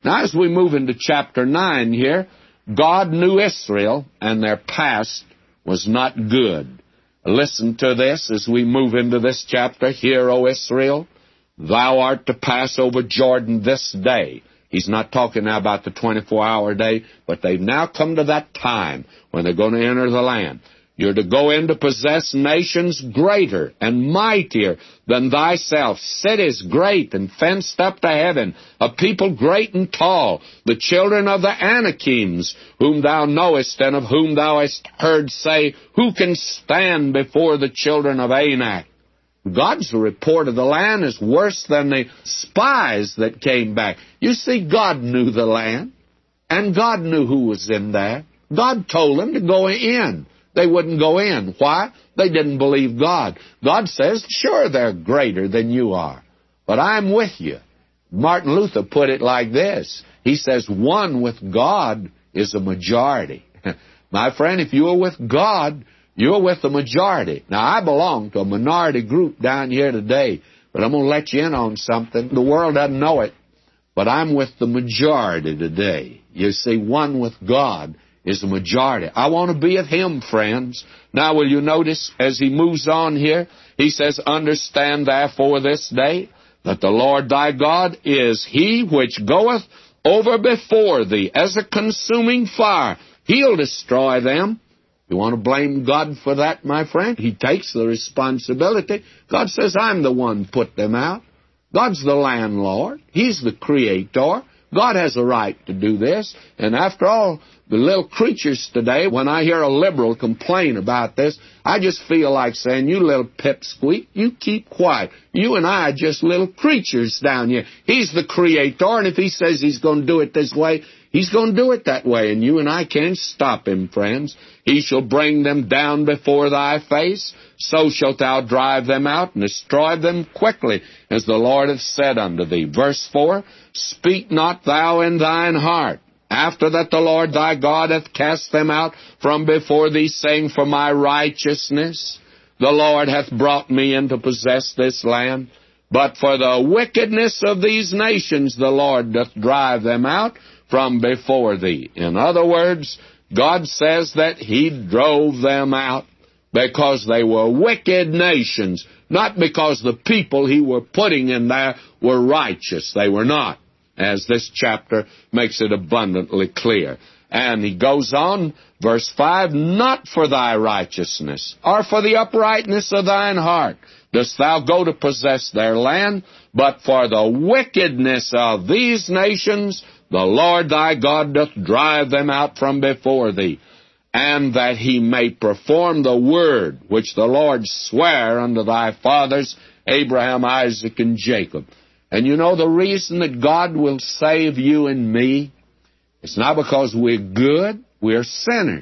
Now, as we move into chapter 9 here, God knew Israel, and their past was not good. Listen to this as we move into this chapter. Hear, O Israel, thou art to pass over Jordan this day. He's not talking now about the 24-hour day, but they've now come to that time when they're going to enter the land. You're to go in to possess nations greater and mightier than thyself, cities great and fenced up to heaven, a people great and tall, the children of the Anakims, whom thou knowest and of whom thou hast heard say, who can stand before the children of Anak? God's report of the land is worse than the spies that came back. You see, God knew the land, and God knew who was in there. God told them to go in. They wouldn't go in. Why? They didn't believe God. God says, sure, they're greater than you are, but I'm with you. Martin Luther put it like this. He says, one with God is a majority. My friend, if you're with God, you're with the majority. Now, I belong to a minority group down here today, but I'm going to let you in on something. The world doesn't know it, but I'm with the majority today. You see, one with God is the majority. I want to be of Him, friends. Now, will you notice as he moves on here, he says, understand therefore this day that the Lord thy God is He which goeth over before thee as a consuming fire. He'll destroy them. You want to blame God for that, my friend? He takes the responsibility. God says, I'm the one put them out. God's the landlord. He's the creator. God has a right to do this. And after all, the little creatures today, when I hear a liberal complain about this, I just feel like saying, you little pipsqueak, you keep quiet. You and I are just little creatures down here. He's the creator, and if He says He's going to do it this way, He's going to do it that way, and you and I can't stop Him, friends. He shall bring them down before thy face, so shalt thou drive them out and destroy them quickly, as the Lord hath said unto thee. Verse 4, speak not thou in thine heart, after that the Lord thy God hath cast them out from before thee, saying, for my righteousness the Lord hath brought me in to possess this land. But for the wickedness of these nations the Lord doth drive them out from before thee. In other words, God says that He drove them out because they were wicked nations, not because the people He were putting in there were righteous. They were not, as this chapter makes it abundantly clear. And he goes on, verse 5, not for thy righteousness, or for the uprightness of thine heart, dost thou go to possess their land, but for the wickedness of these nations, the Lord thy God doth drive them out from before thee, and that He may perform the word which the Lord sware unto thy fathers, Abraham, Isaac, and Jacob. And you know the reason that God will save you and me? It's not because we're good, we're sinners.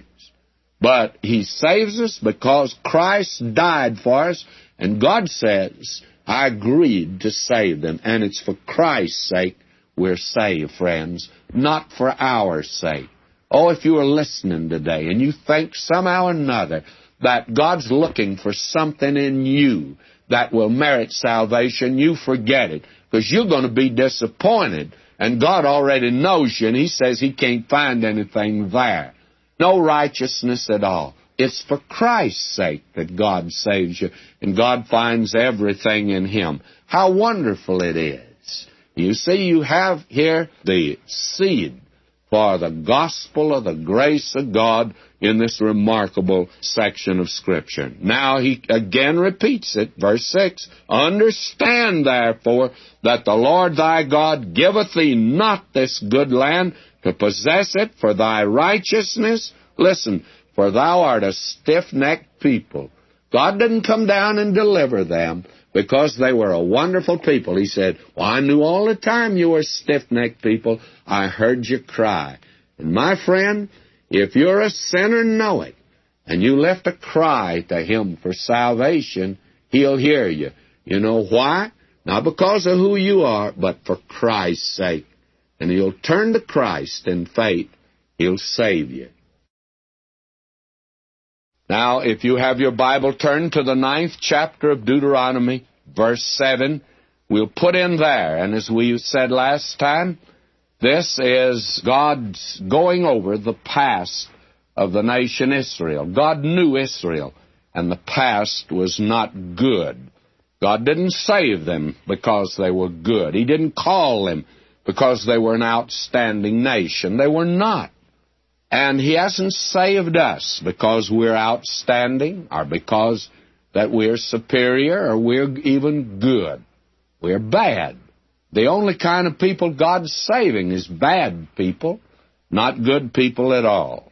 But He saves us because Christ died for us, and God says, I agreed to save them, and it's for Christ's sake we're saved, friends, not for our sake. Oh, if you are listening today and you think somehow or another that God's looking for something in you that will merit salvation, you forget it, because you're going to be disappointed. And God already knows you, and He says He can't find anything there. No righteousness at all. It's for Christ's sake that God saves you, and God finds everything in Him. How wonderful it is. You see, you have here the seed for the gospel of the grace of God in this remarkable section of Scripture. Now he again repeats it, verse 6, understand therefore that the Lord thy God giveth thee not this good land to possess it for thy righteousness. Listen, for thou art a stiff-necked people. God didn't come down and deliver them because they were a wonderful people. He said, well, I knew all the time you were stiff-necked people. I heard you cry. And my friend, if you're a sinner, know it, and you lift a cry to Him for salvation, He'll hear you. You know why? Not because of who you are, but for Christ's sake. And He'll turn to Christ in faith. He'll save you. Now, if you have your Bible, turn to the 9th chapter of Deuteronomy, verse 7. We'll put in there, and as we said last time, This is God's going over the past of the nation Israel. God knew Israel, and the past was not good. God didn't save them because they were good. He didn't call them because they were an outstanding nation. They were not. And He hasn't saved us because we're outstanding or because that we're superior or we're even good. We're bad. The only kind of people God's saving is bad people, not good people at all.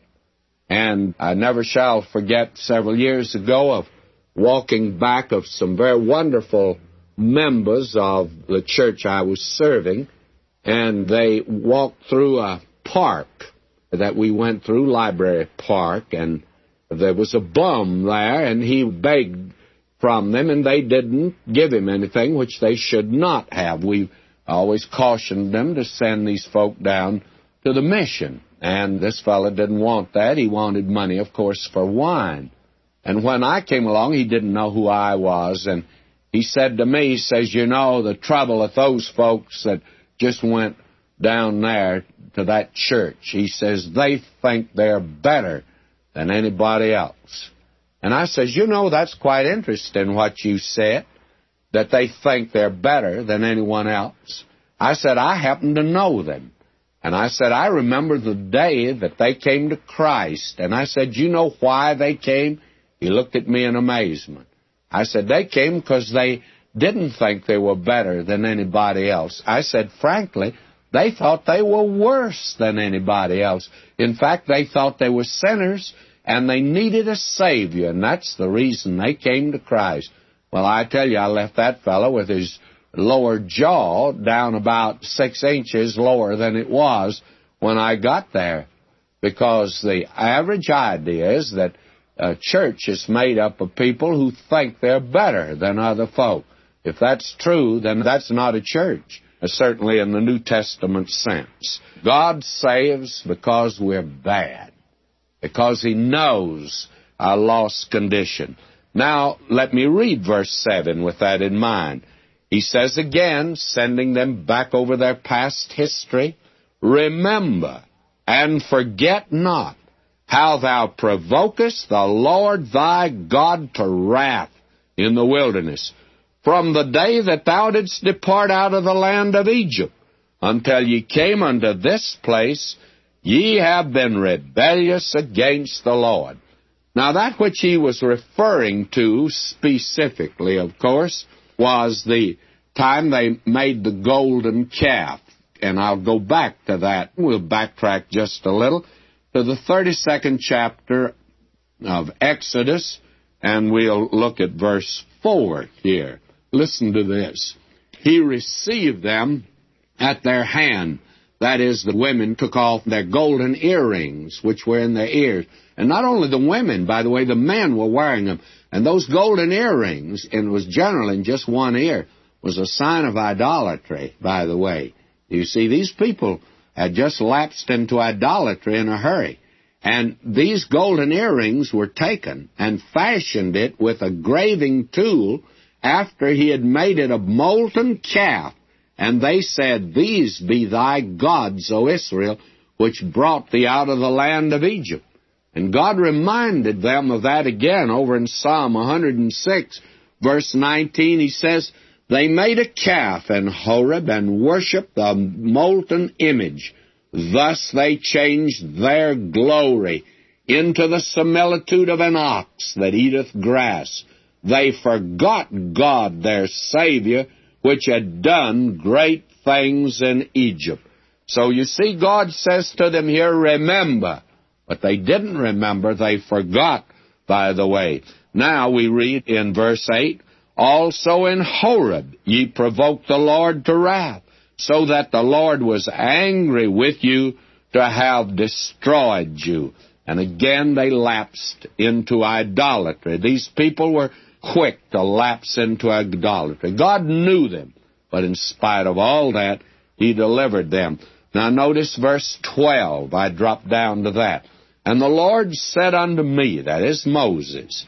And I never shall forget several years ago of walking back of some very wonderful members of the church I was serving, and they walked through a park that we went through, Library Park, and there was a bum there, and he begged from them, and they didn't give him anything, which they should not have. We always cautioned them to send these folk down to the mission, and this fellow didn't want that. He wanted money, of course, for wine. And when I came along, he didn't know who I was, and he said to me, he says, you know, the trouble with those folks that just went down there to that church, he says, they think they're better than anybody else. And I says, you know, that's quite interesting what you said, that they think they're better than anyone else. I said, I happen to know them. And I said, I remember the day that they came to Christ. And I said, you know why they came? He looked at me in amazement. I said, they came because they didn't think they were better than anybody else. I said, frankly, they thought they were worse than anybody else. In fact, they thought they were sinners and they needed a Savior, and that's the reason they came to Christ. Well, I tell you, I left that fellow with his lower jaw down about 6 inches lower than it was when I got there, because the average idea is that a church is made up of people who think they're better than other folk. If that's true, then that's not a church, certainly in the New Testament sense. God saves because we're bad, because He knows our lost condition. Now, let me read verse 7 with that in mind. He says again, sending them back over their past history, remember and forget not how thou provokest the Lord thy God to wrath in the wilderness, from the day that thou didst depart out of the land of Egypt, until ye came unto this place, ye have been rebellious against the Lord. Now, that which he was referring to specifically, of course, was the time they made the golden calf. And I'll go back to that. We'll backtrack just a little to the 32nd chapter of Exodus, and we'll look at verse 4 here. Listen to this. He received them at their hand. That is, the women took off their golden earrings, which were in their ears. And not only the women, by the way, the men were wearing them. And those golden earrings, and it was generally in just one ear, was a sign of idolatry, by the way. You see, these people had just lapsed into idolatry in a hurry. And these golden earrings were taken and fashioned it with a graving tool after he had made it a molten calf. And they said, these be thy gods, O Israel, which brought thee out of the land of Egypt. And God reminded them of that again over in Psalm 106, verse 19. He says, they made a calf in Horeb and worshipped the molten image. Thus they changed their glory into the similitude of an ox that eateth grass. They forgot God, their Savior, which had done great things in Egypt. So you see, God says to them here, remember. But they didn't remember. They forgot, by the way. Now we read in verse 8, also in Horeb ye provoked the Lord to wrath, so that the Lord was angry with you to have destroyed you. And again they lapsed into idolatry. These people were quick to lapse into idolatry. God knew them, but in spite of all that, He delivered them. Now notice verse 12. I dropped down to that. And the Lord said unto me, that is Moses,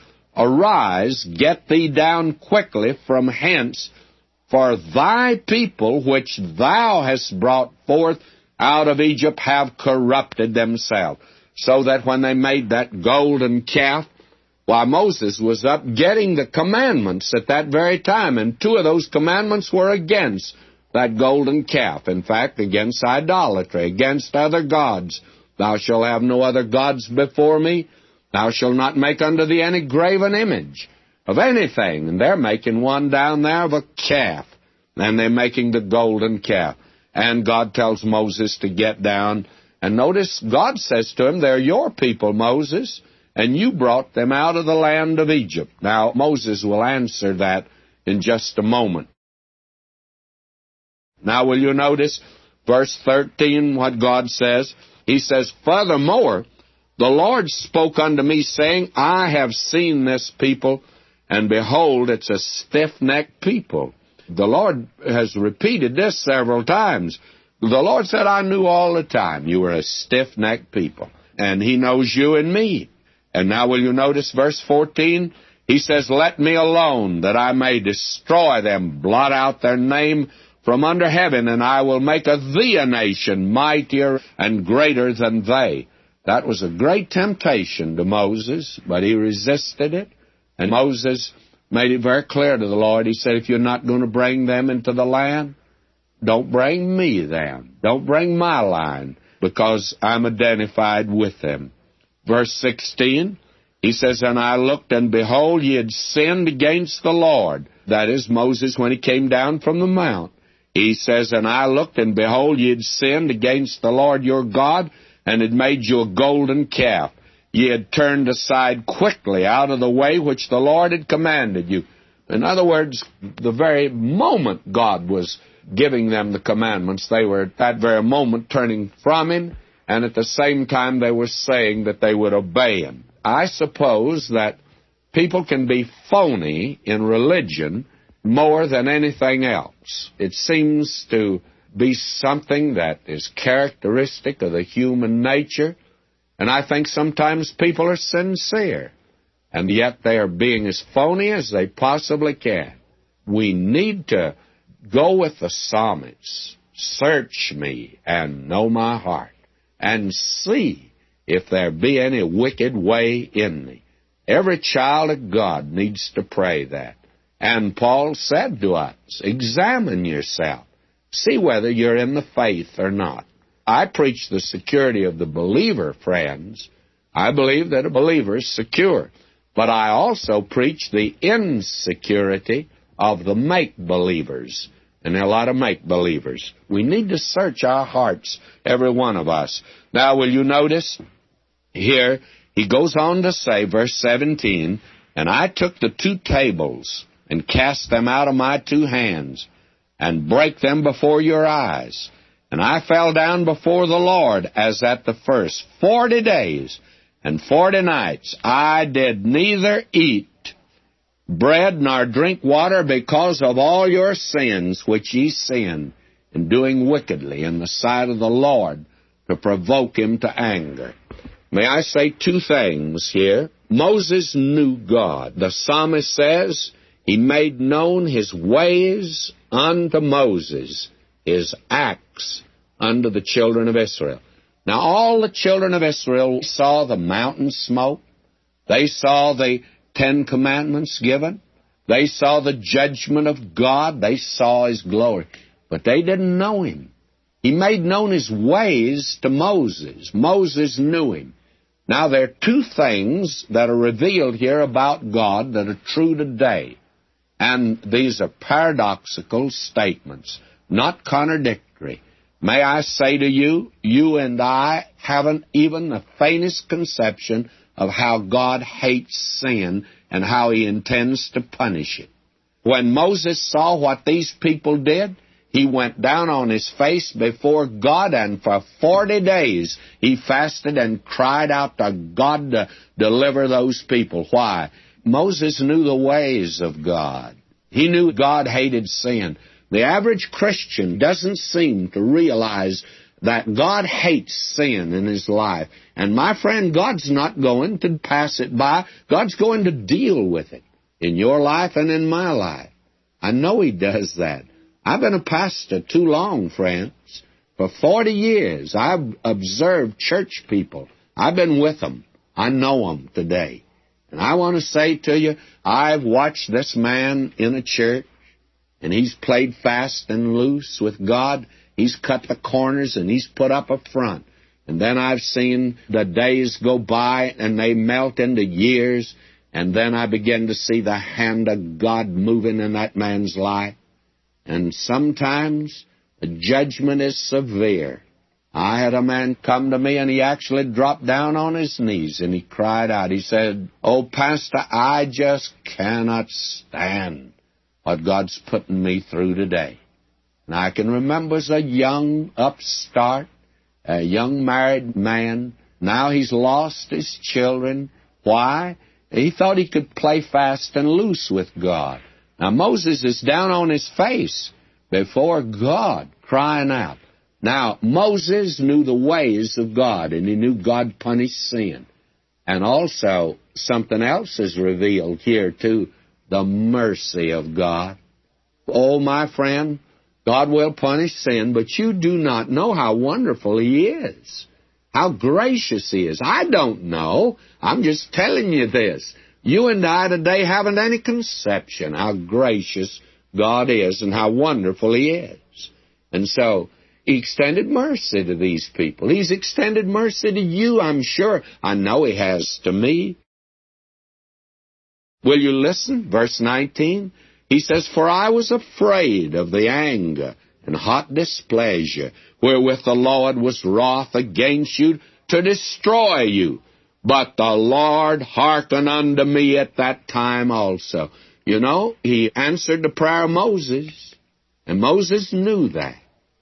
arise, get thee down quickly from hence, for thy people which thou hast brought forth out of Egypt have corrupted themselves. So that when they made that golden calf, why, Moses was up getting the commandments at that very time, and two of those commandments were against that golden calf. In fact, against idolatry, against other gods. Thou shalt have no other gods before me. Thou shalt not make unto thee any graven image of anything. And they're making one down there of a calf. And they're making the golden calf. And God tells Moses to get down. And notice, God says to him, they're your people, Moses, and you brought them out of the land of Egypt. Now, Moses will answer that in just a moment. Now, will you notice verse 13, what God says? He says, furthermore, the Lord spoke unto me, saying, I have seen this people, and behold, it's a stiff-necked people. The Lord has repeated this several times. The Lord said, I knew all the time you were a stiff-necked people, and He knows you and me. And now will you notice verse 14? He says, let me alone, that I may destroy them, blot out their name from under heaven, and I will make of thee a nation mightier and greater than they. That was a great temptation to Moses, but he resisted it. And Moses made it very clear to the Lord. He said, if you're not going to bring them into the land, don't bring me then. Don't bring my line, because I'm identified with them. Verse 16, he says, and I looked, and behold, ye had sinned against the Lord. That is Moses when he came down from the mount. He says, and I looked, and behold, ye had sinned against the Lord your God, and had made you a golden calf. Ye had turned aside quickly out of the way which the Lord had commanded you. In other words, the very moment God was giving them the commandments, they were at that very moment turning from Him, and at the same time they were saying that they would obey Him. I suppose that people can be phony in religion more than anything else. It seems to be something that is characteristic of the human nature, and I think sometimes people are sincere, and yet they are being as phony as they possibly can. We need to go with the psalmist. Search me and know my heart, and see if there be any wicked way in me. Every child of God needs to pray that. And Paul said to us, examine yourself. See whether you're in the faith or not. I preach the security of the believer, friends. I believe that a believer is secure. But I also preach the insecurity of the make-believers. And there are a lot of make-believers. We need to search our hearts, every one of us. Now, will you notice here, he goes on to say, verse 17, and I took the two tables and cast them out of my two hands, and brake them before your eyes. And I fell down before the Lord as at the first. 40 days and 40 nights I did neither eat bread nor drink water, because of all your sins which ye sinned in doing wickedly in the sight of the Lord, to provoke Him to anger. May I say two things here? Moses knew God. The psalmist says, He made known His ways unto Moses, His acts unto the children of Israel. Now, all the children of Israel saw the mountain smoke. They saw the 10 Commandments given. They saw the judgment of God. They saw His glory. But they didn't know Him. He made known His ways to Moses. Moses knew Him. Now, there are two things that are revealed here about God that are true today. And these are paradoxical statements, not contradictory. May I say to you, you and I haven't even the faintest conception of how God hates sin and how He intends to punish it. When Moses saw what these people did, he went down on his face before God, and for 40 days he fasted and cried out to God to deliver those people. Why? Moses knew the ways of God. He knew God hated sin. The average Christian doesn't seem to realize that God hates sin in his life. And my friend, God's not going to pass it by. God's going to deal with it in your life and in my life. I know He does that. I've been a pastor too long, friends. For 40 years, I've observed church people. I've been with them. I know them today. And I want to say to you, I've watched this man in a church, and he's played fast and loose with God. He's cut the corners, and he's put up a front. And then I've seen the days go by, and they melt into years, and then I begin to see the hand of God moving in that man's life. And sometimes the judgment is severe. I had a man come to me, and he actually dropped down on his knees, and he cried out. He said, "Oh, Pastor, I just cannot stand what God's putting me through today." And I can remember as a young upstart, a young married man. Now he's lost his children. Why? He thought he could play fast and loose with God. Now Moses is down on his face before God, crying out. Now, Moses knew the ways of God, and he knew God punished sin. And also, something else is revealed here, too, the mercy of God. Oh, my friend, God will punish sin, but you do not know how wonderful He is, how gracious He is. I don't know. I'm just telling you this. You and I today haven't any conception how gracious God is and how wonderful He is. And so, He extended mercy to these people. He's extended mercy to you, I'm sure. I know He has to me. Will you listen? Verse 19. He says, "For I was afraid of the anger and hot displeasure, wherewith the Lord was wroth against you to destroy you. But the Lord hearkened unto me at that time also." You know, He answered the prayer of Moses, and Moses knew that.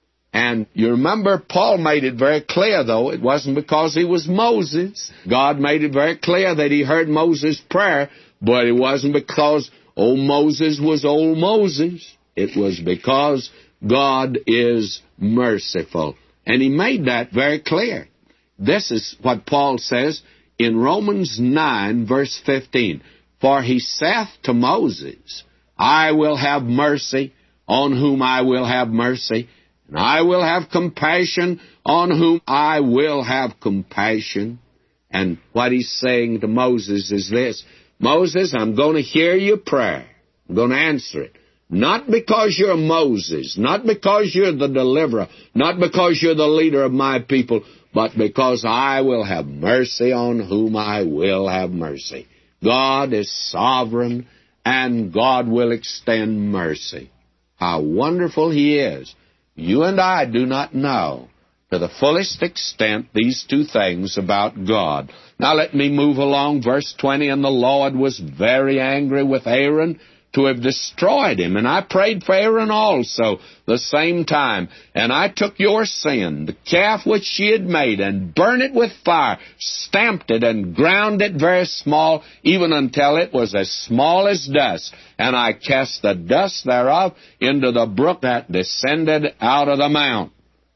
And you remember, Paul made it very clear, though, it wasn't because he was Moses. God made it very clear that He heard Moses' prayer, but it wasn't because old Moses was old Moses. It was because God is merciful. And He made that very clear. This is what Paul says in Romans 9, verse 15. "For He saith to Moses, I will have mercy on whom I will have mercy, and I will have compassion on whom I will have compassion." And what He's saying to Moses is this: Moses, I'm going to hear your prayer. I'm going to answer it. Not because you're Moses, not because you're the deliverer, not because you're the leader of my people, but because I will have mercy on whom I will have mercy. God is sovereign, and God will extend mercy. How wonderful He is. You and I do not know to the fullest extent these two things about God. Now let me move along. Verse 20, "And the Lord was very angry with Aaron to have destroyed him. And I prayed for Aaron also the same time. And I took your sin, the calf which ye had made, and burned it with fire, stamped it, and ground it very small, even until it was as small as dust. And I cast the dust thereof into the brook that descended out of the mount."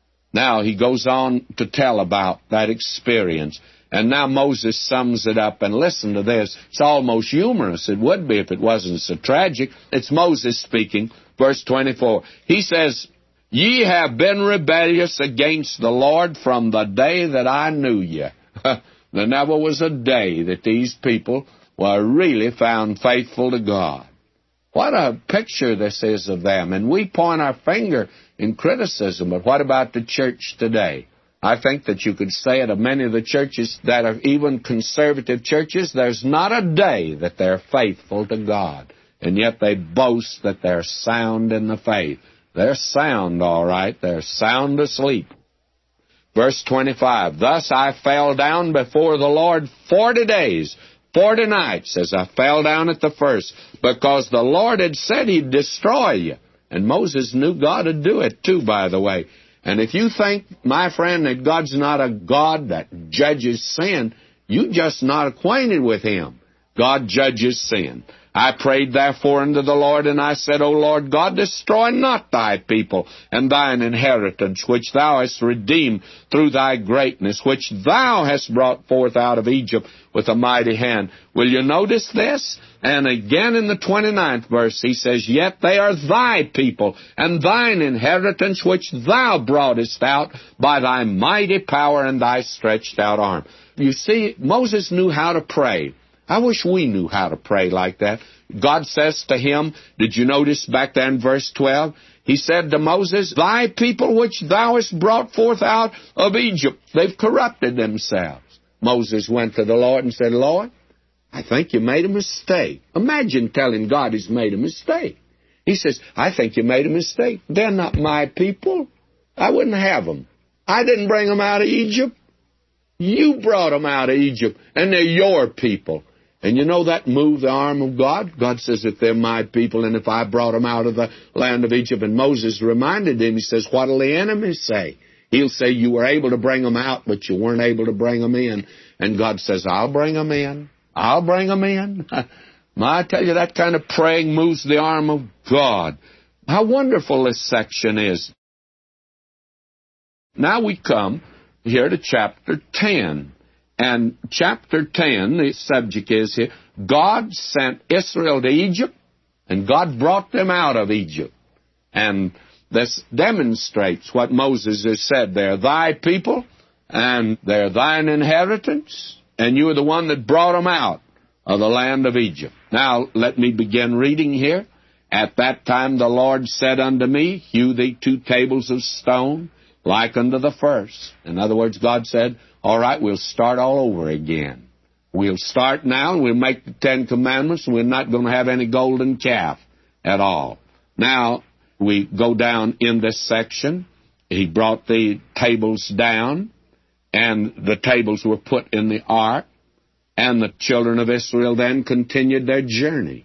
Now he goes on to tell about that experience. And now Moses sums it up, and listen to this. It's almost humorous. It would be if it wasn't so tragic. It's Moses speaking, verse 24. He says, "Ye have been rebellious against the Lord from the day that I knew you." There never was a day that these people were really found faithful to God. What a picture this is of them. And we point our finger in criticism, but what about the church today? I think that you could say it of many of the churches that are even conservative churches, there's not a day that they're faithful to God. And yet they boast that they're sound in the faith. They're sound, all right. They're sound asleep. Verse 25, "Thus I fell down before the Lord 40 days, 40 nights, as I fell down at the first, because the Lord had said He'd destroy you." And Moses knew God would do it, too, by the way. And if you think, my friend, that God's not a God that judges sin, you're just not acquainted with Him. God judges sin. I prayed therefore unto the Lord, and I said, O Lord God, destroy not thy people and thine inheritance, which thou hast redeemed through thy greatness, which thou hast brought forth out of Egypt with a mighty hand. Will you notice this? And again in the 29th verse, he says, Yet they are thy people, and thine inheritance, which thou broughtest out by thy mighty power and thy stretched out arm. You see, Moses knew how to pray. I wish we knew how to pray like that. God says to him, did you notice back there in verse 12? He said to Moses, Thy people which thou hast brought forth out of Egypt, they've corrupted themselves. Moses went to the Lord and said, Lord, I think you made a mistake. Imagine telling God he's made a mistake. He says, I think you made a mistake. They're not my people. I wouldn't have them. I didn't bring them out of Egypt. You brought them out of Egypt, and they're your people. And you know that moved the arm of God? God says, if they're my people, and if I brought them out of the land of Egypt. And Moses reminded him, he says, what'll the enemy say? He'll say, you were able to bring them out, but you weren't able to bring them in. And God says, I'll bring them in. I'll bring them in. I tell you, that kind of praying moves the arm of God. How wonderful this section is. Now we come here to chapter 10. And chapter 10, the subject is here, God sent Israel to Egypt, and God brought them out of Egypt. And this demonstrates what Moses has said. They're thy people, and they're thine inheritance, and you are the one that brought them out of the land of Egypt. Now, let me begin reading here. At that time the Lord said unto me, Hew thee 2 tables of stone, like unto the first. In other words, God said, all right, we'll start all over again. We'll start now, and we'll make the 10 Commandments, and we're not going to have any golden calf at all. Now, we go down in this section. He brought the tables down, and the tables were put in the ark, and the children of Israel then continued their journey.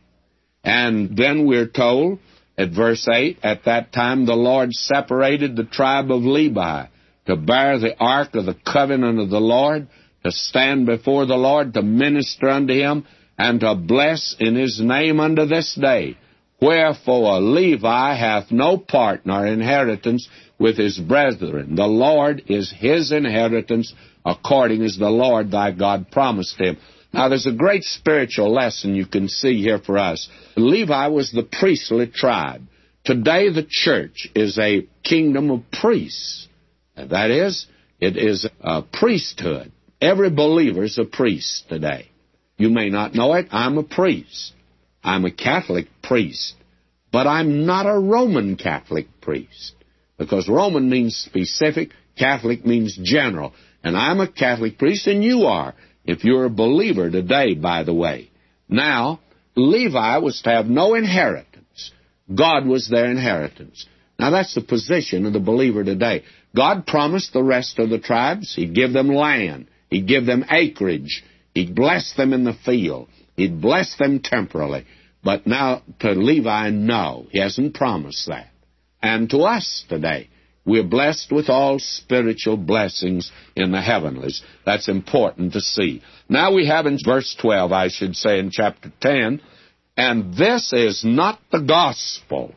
And then we're told, at verse 8, at that time the Lord separated the tribe of Levi to bear the ark of the covenant of the Lord, to stand before the Lord, to minister unto him, and to bless in his name unto this day. Wherefore Levi hath no part nor inheritance with his brethren. The Lord is his inheritance, according as the Lord thy God promised him. Now, there's a great spiritual lesson you can see here for us. Levi was the priestly tribe. Today, the church is a kingdom of priests. That is, it is a priesthood. Every believer is a priest today. You may not know it. I'm a priest. I'm a Catholic priest. But I'm not a Roman Catholic priest. Because Roman means specific, Catholic means general. And I'm a Catholic priest, and you are, if you're a believer today, by the way. Now, Levi was to have no inheritance. God was their inheritance. Now, that's the position of the believer today. God promised the rest of the tribes He'd give them land. He'd give them acreage. He'd bless them in the field. He'd bless them temporally. But now, to Levi, no, He hasn't promised that. And to us today, we're blessed with all spiritual blessings in the heavenlies. That's important to see. Now we have in verse 12, I should say, in chapter 10, and this is not the gospel.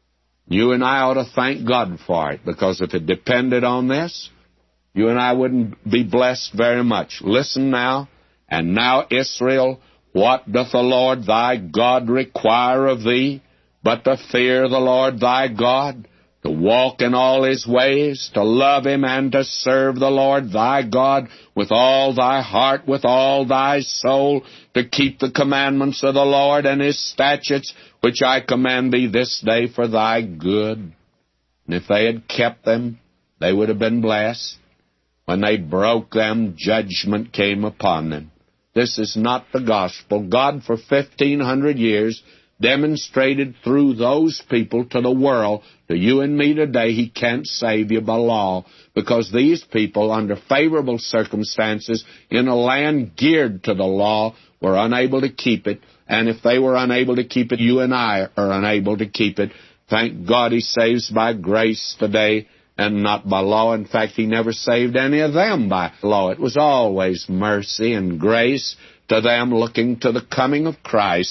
You and I ought to thank God for it, because if it depended on this, you and I wouldn't be blessed very much. Listen now, and now Israel, what doth the Lord thy God require of thee, but to fear the Lord thy God, to walk in all His ways, to love Him, and to serve the Lord thy God with all thy heart, with all thy soul, to keep the commandments of the Lord and His statutes, which I command thee this day for thy good. And if they had kept them, they would have been blessed. When they broke them, judgment came upon them. This is not the gospel. God, for 1,500 years, demonstrated through those people to the world, to you and me today, He can't save you by law, because these people, under favorable circumstances, in a land geared to the law, were unable to keep it. And if they were unable to keep it, you and I are unable to keep it. Thank God He saves by grace today and not by law. In fact, He never saved any of them by law. It was always mercy and grace to them looking to the coming of Christ,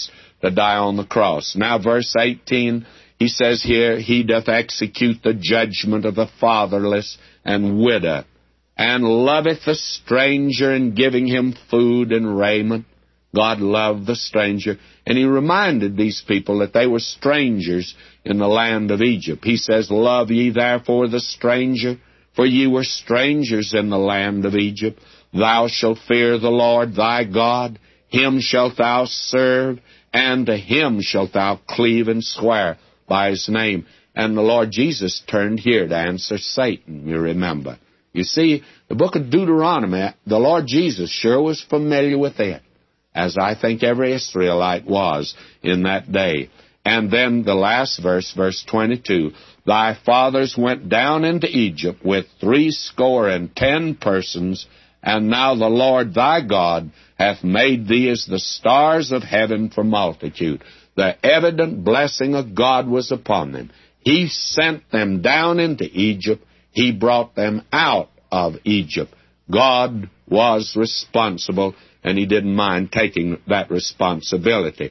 to die on the cross. Now, verse 18, he says here, He doth execute the judgment of the fatherless and widow, and loveth the stranger in giving him food and raiment. God loved the stranger, and He reminded these people that they were strangers in the land of Egypt. He says, Love ye therefore the stranger, for ye were strangers in the land of Egypt. Thou shalt fear the Lord thy God, Him shalt thou serve, and to Him shalt thou cleave and swear by His name. And the Lord Jesus turned here to answer Satan, you remember. You see, the book of Deuteronomy, the Lord Jesus sure was familiar with it, as I think every Israelite was in that day. And then the last verse, verse 22, Thy fathers went down into Egypt with 70 persons, and now the Lord thy God hath made thee as the stars of heaven for multitude. The evident blessing of God was upon them. He sent them down into Egypt. He brought them out of Egypt. God was responsible, and He didn't mind taking that responsibility.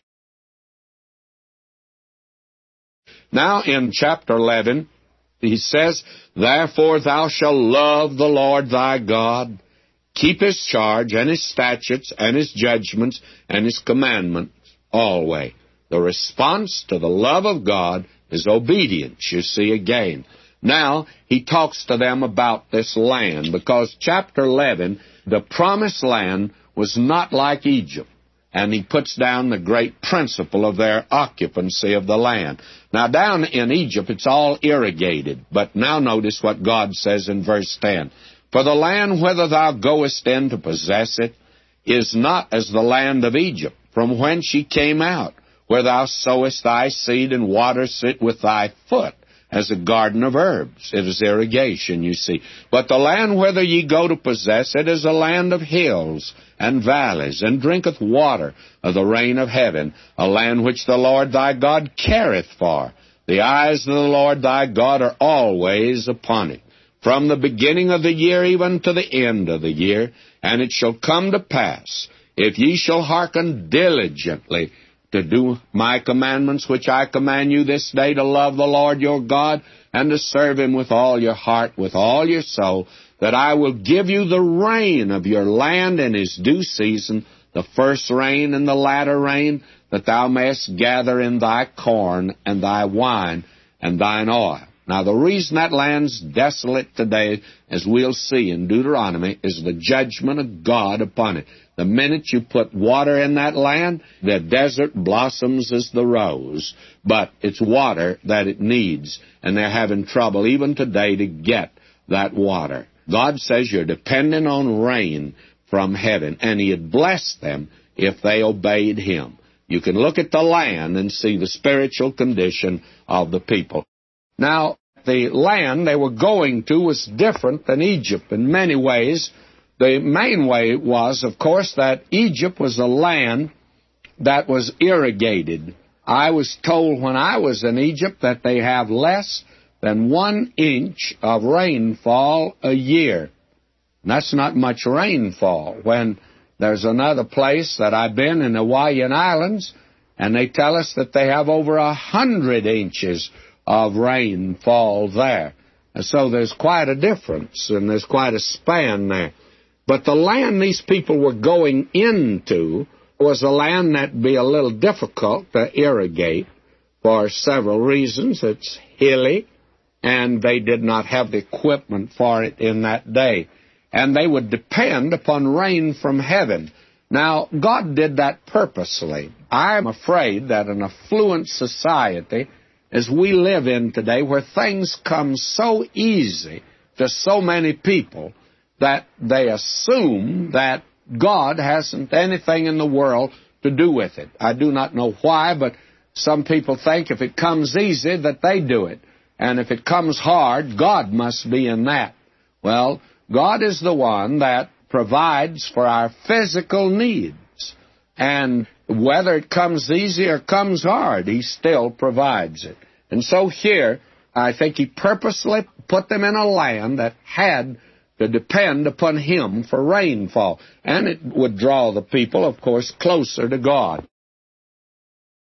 Now in chapter 11, he says, Therefore thou shalt love the Lord thy God, keep His charge and His statutes and His judgments and His commandments always. The response to the love of God is obedience, you see again. Now, he talks to them about this land, because chapter 11, the promised land was not like Egypt. And he puts down the great principle of their occupancy of the land. Now, down in Egypt, it's all irrigated. But now notice what God says in verse 10. For the land whither thou goest in to possess it is not as the land of Egypt, from whence ye came out, where thou sowest thy seed and waterest it with thy foot, as a garden of herbs. It is irrigation, you see. But the land whither ye go to possess it is a land of hills and valleys, and drinketh water of the rain of heaven, a land which the Lord thy God careth for. The eyes of the Lord thy God are always upon it, from the beginning of the year even to the end of the year. And it shall come to pass, if ye shall hearken diligently to do my commandments, which I command you this day, to love the Lord your God, and to serve Him with all your heart, with all your soul, that I will give you the rain of your land in His due season, the first rain and the latter rain, that thou mayest gather in thy corn and thy wine and thine oil. Now, the reason that land's desolate today, as we'll see in Deuteronomy, is the judgment of God upon it. The minute you put water in that land, the desert blossoms as the rose. But it's water that it needs, and they're having trouble even today to get that water. God says you're dependent on rain from heaven, and He had blessed them if they obeyed Him. You can look at the land and see the spiritual condition of the people. Now, the land they were going to was different than Egypt in many ways. The main way was, of course, that Egypt was a land that was irrigated. I was told when I was in Egypt that they have less than 1 inch of rainfall a year. And that's not much rainfall. When there's another place that I've been in the Hawaiian Islands, and they tell us that they have over 100 inches of rainfall there. And so there's quite a difference, and there's quite a span there. But the land these people were going into was a land that'd be a little difficult to irrigate for several reasons. It's hilly, and they did not have the equipment for it in that day. And they would depend upon rain from heaven. Now, God did that purposely. I'm afraid that an affluent society, as we live in today, where things come so easy to so many people, that they assume that God hasn't anything in the world to do with it. I do not know why, but some people think if it comes easy, that they do it. And if it comes hard, God must be in that. Well, God is the one that provides for our physical needs. And whether it comes easy or comes hard, He still provides it. And so here, I think He purposely put them in a land that had to depend upon Him for rainfall. And it would draw the people, of course, closer to God.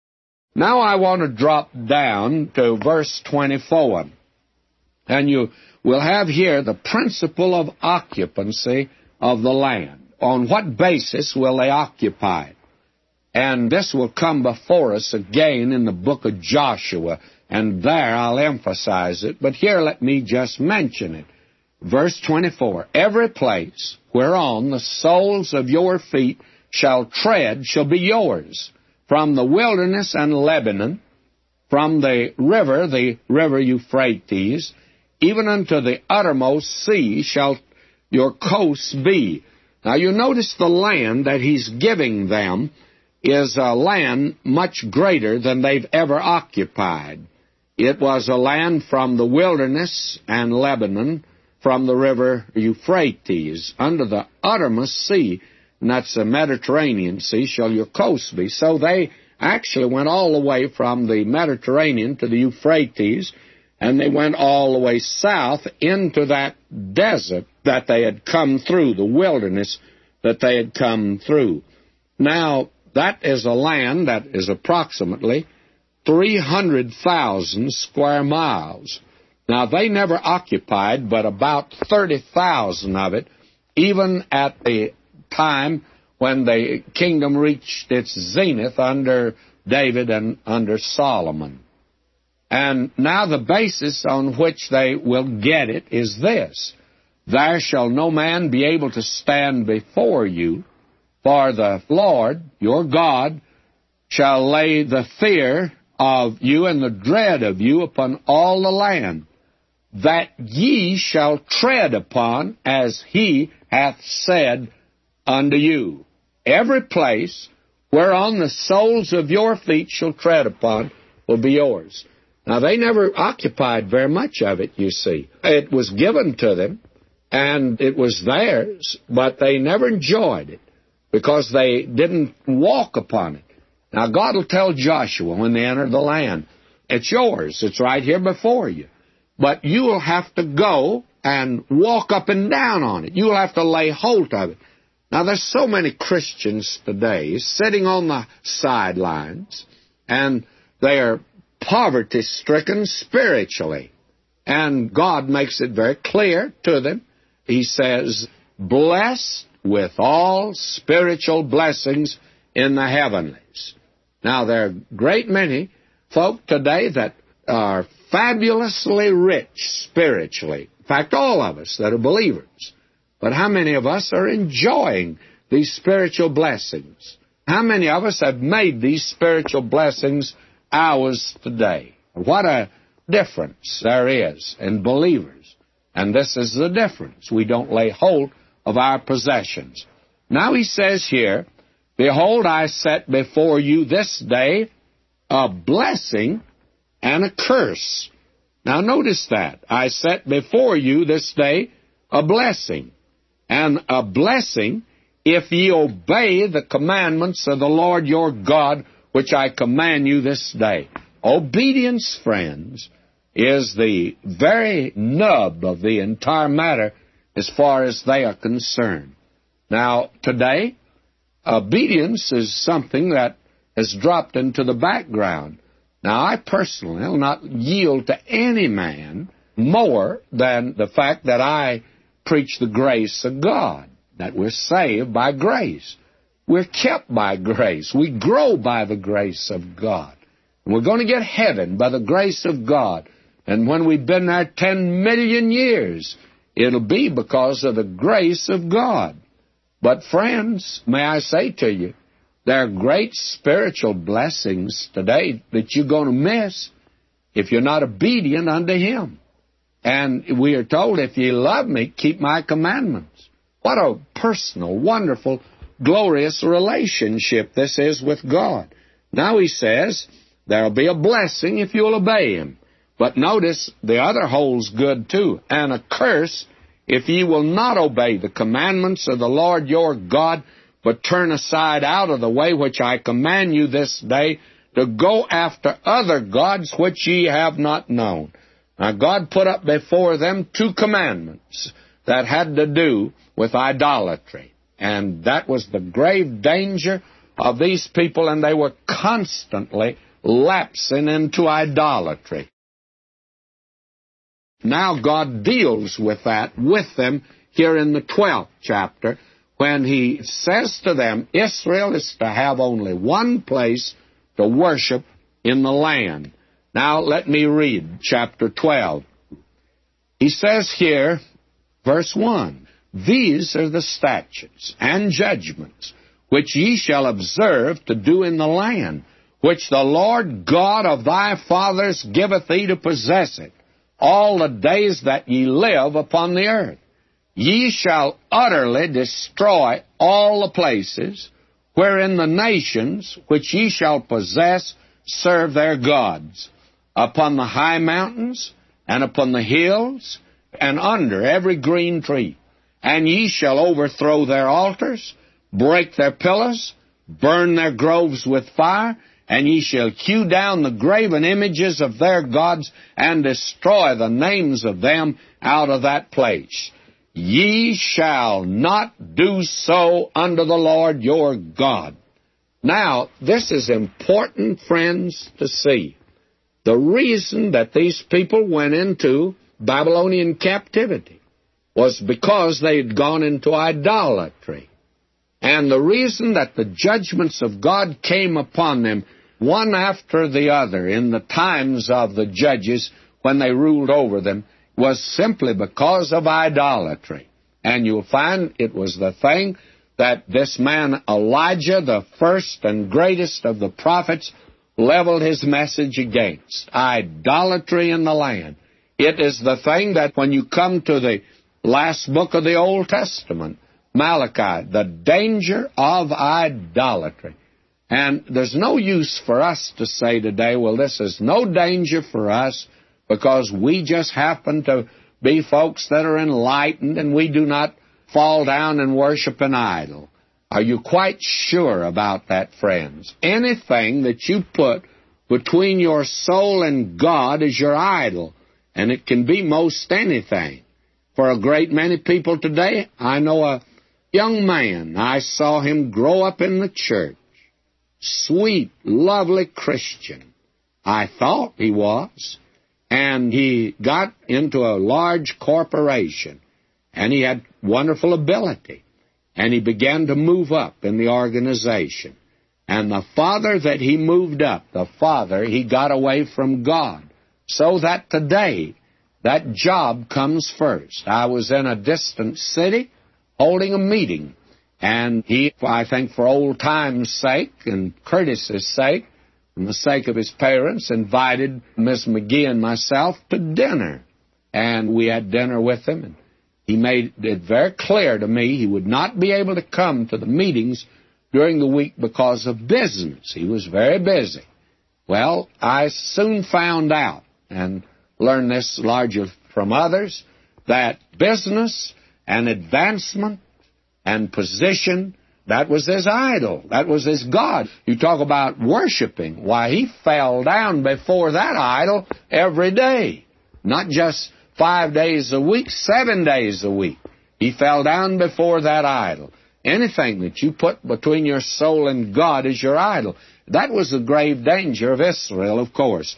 Now I want to drop down to verse 24. And you will have here the principle of occupancy of the land. On what basis will they occupy it? And this will come before us again in the book of Joshua, and there I'll emphasize it. But here let me just mention it. Verse 24, every place whereon the soles of your feet shall tread shall be yours, from the wilderness and Lebanon, from the river Euphrates, even unto the uttermost sea shall your coasts be. Now you notice the land that he's giving them is a land much greater than they've ever occupied. It was a land from the wilderness and Lebanon, from the river Euphrates, under the uttermost sea, and that's the Mediterranean Sea, shall your coast be. So they actually went all the way from the Mediterranean to the Euphrates, and they went all the way south into that desert that they had come through, the wilderness that they had come through. Now, that is a land that is approximately 300,000 square miles. Now, they never occupied but about 30,000 of it, even at the time when the kingdom reached its zenith under David and under Solomon. And now the basis on which they will get it is this: there shall no man be able to stand before you, for the Lord your God shall lay the fear of you and the dread of you upon all the land, that ye shall tread upon as he hath said unto you. Every place whereon the soles of your feet shall tread upon will be yours. Now, they never occupied very much of it, you see. It was given to them, and it was theirs, but they never enjoyed it because they didn't walk upon it. Now, God will tell Joshua when they enter the land, it's yours. It's right here before you. But you will have to go and walk up and down on it. You will have to lay hold of it. Now, there's so many Christians today sitting on the sidelines, and they are poverty-stricken spiritually. And God makes it very clear to them. He says, blessed with all spiritual blessings in the heavenlies. Now, there are a great many folk today that are fabulously rich spiritually. In fact, all of us that are believers. But how many of us are enjoying these spiritual blessings? How many of us have made these spiritual blessings ours today? What a difference there is in believers. And this is the difference. We don't lay hold of our possessions. Now he says here, behold, I set before you this day a blessing and a curse. Now notice that. I set before you this day a blessing. And a blessing if ye obey the commandments of the Lord your God, which I command you this day. Obedience, friends, is the very nub of the entire matter as far as they are concerned. Now, today, obedience is something that has dropped into the background. Now, I personally will not yield to any man more than the fact that I preach the grace of God, that we're saved by grace. We're kept by grace. We grow by the grace of God. And we're going to get heaven by the grace of God. And when we've been there 10 million years, it'll be because of the grace of God. But friends, may I say to you, there are great spiritual blessings today that you're going to miss if you're not obedient unto Him. And we are told, if ye love me, keep my commandments. What a personal, wonderful, glorious relationship this is with God. Now he says, there'll be a blessing if you'll obey Him. But notice, the other holds good too. And a curse if ye will not obey the commandments of the Lord your God, but turn aside out of the way which I command you this day, to go after other gods which ye have not known. Now, God put up before them two commandments that had to do with idolatry. And that was the grave danger of these people, and they were constantly lapsing into idolatry. Now God deals with that with them here in the 12th chapter, when he says to them, Israel is to have only one place to worship in the land. Now let me read chapter 12. He says here, verse 1, These are the statutes and judgments which ye shall observe to do in the land, which the Lord God of thy fathers giveth thee to possess it, all the days that ye live upon the earth. Ye shall utterly destroy all the places wherein the nations which ye shall possess serve their gods, upon the high mountains, and upon the hills, and under every green tree. And ye shall overthrow their altars, break their pillars, burn their groves with fire, and ye shall hew down the graven images of their gods, and destroy the names of them out of that place. Ye shall not do so unto the Lord your God. Now, this is important, friends, to see. The reason that these people went into Babylonian captivity was because they had gone into idolatry. And the reason that the judgments of God came upon them, one after the other, in the times of the judges when they ruled over them, was simply because of idolatry. And you'll find it was the thing that this man Elijah, the first and greatest of the prophets, leveled his message against. Idolatry in the land. It is the thing that when you come to the last book of the Old Testament, Malachi, the danger of idolatry. And there's no use for us to say today, well, this is no danger for us because we just happen to be folks that are enlightened and we do not fall down and worship an idol. Are you quite sure about that, friends? Anything that you put between your soul and God is your idol, and it can be most anything. For a great many people today, I know a young man, I saw him grow up in the church. Sweet, lovely Christian. I thought he was. And he got into a large corporation. And he had wonderful ability. And he began to move up in the organization. And the farther that he moved up, the farther he got away from God. So that today, that job comes first. I was in a distant city holding a meeting. And he, I think for old time's sake and courtesy's sake, and the sake of his parents, invited Miss McGee and myself to dinner. And we had dinner with him, and he made it very clear to me he would not be able to come to the meetings during the week because of business. He was very busy. Well, I soon found out, and learned this largely from others, that business and advancement and position, that was his idol. That was his God. You talk about worshiping. Why, he fell down before that idol every day. Not just 5 days a week, 7 days a week. He fell down before that idol. Anything that you put between your soul and God is your idol. That was the grave danger of Israel, of course.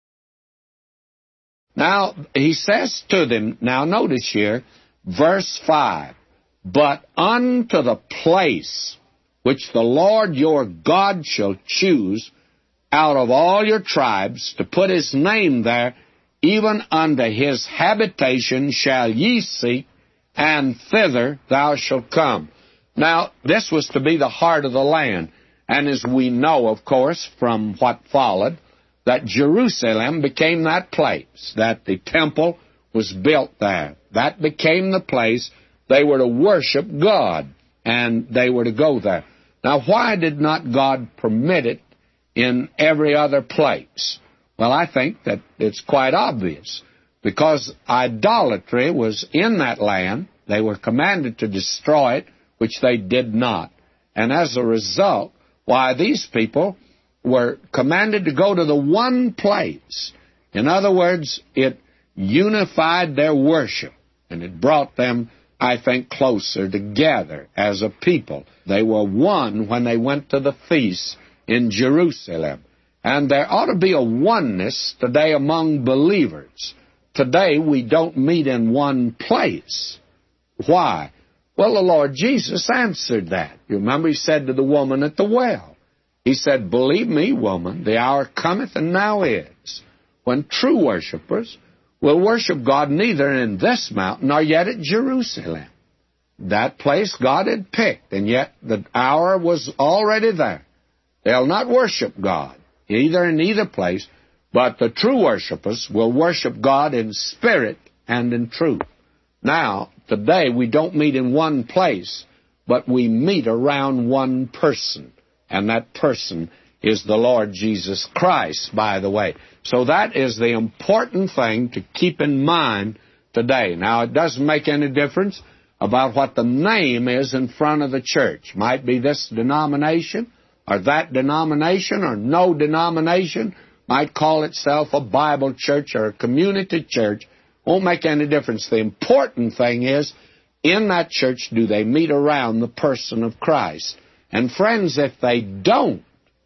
Now, he says to them, now notice here, verse 5, But unto the place which the Lord your God shall choose out of all your tribes to put his name there, even unto his habitation shall ye seek, and thither thou shalt come. Now, this was to be the heart of the land. And as we know, of course, from what followed, that Jerusalem became that place, that the temple was built there. That became the place they were to worship God, and they were to go there. Now, why did not God permit it in every other place? Well, I think that it's quite obvious. Because idolatry was in that land, they were commanded to destroy it, which they did not. And as a result, why, these people were commanded to go to the one place. In other words, it unified their worship, and it brought them, I think, closer together as a people. They were one when they went to the feast in Jerusalem. And there ought to be a oneness today among believers. Today we don't meet in one place. Why? Well, the Lord Jesus answered that. You remember He said to the woman at the well, He said, "Believe me, woman, the hour cometh and now is, when true worshipers will worship God neither in this mountain nor yet at Jerusalem." That place God had picked, and yet the hour was already there. They'll not worship God, either in either place, but the true worshipers will worship God in spirit and in truth. Now, today we don't meet in one place, but we meet around one person, and that person is the Lord Jesus Christ, by the way. So that is the important thing to keep in mind today. Now, it doesn't make any difference about what the name is in front of the church. Might be this denomination or that denomination or no denomination. Might call itself a Bible church or a community church. Won't make any difference. The important thing is, in that church, do they meet around the person of Christ? And friends, if they don't,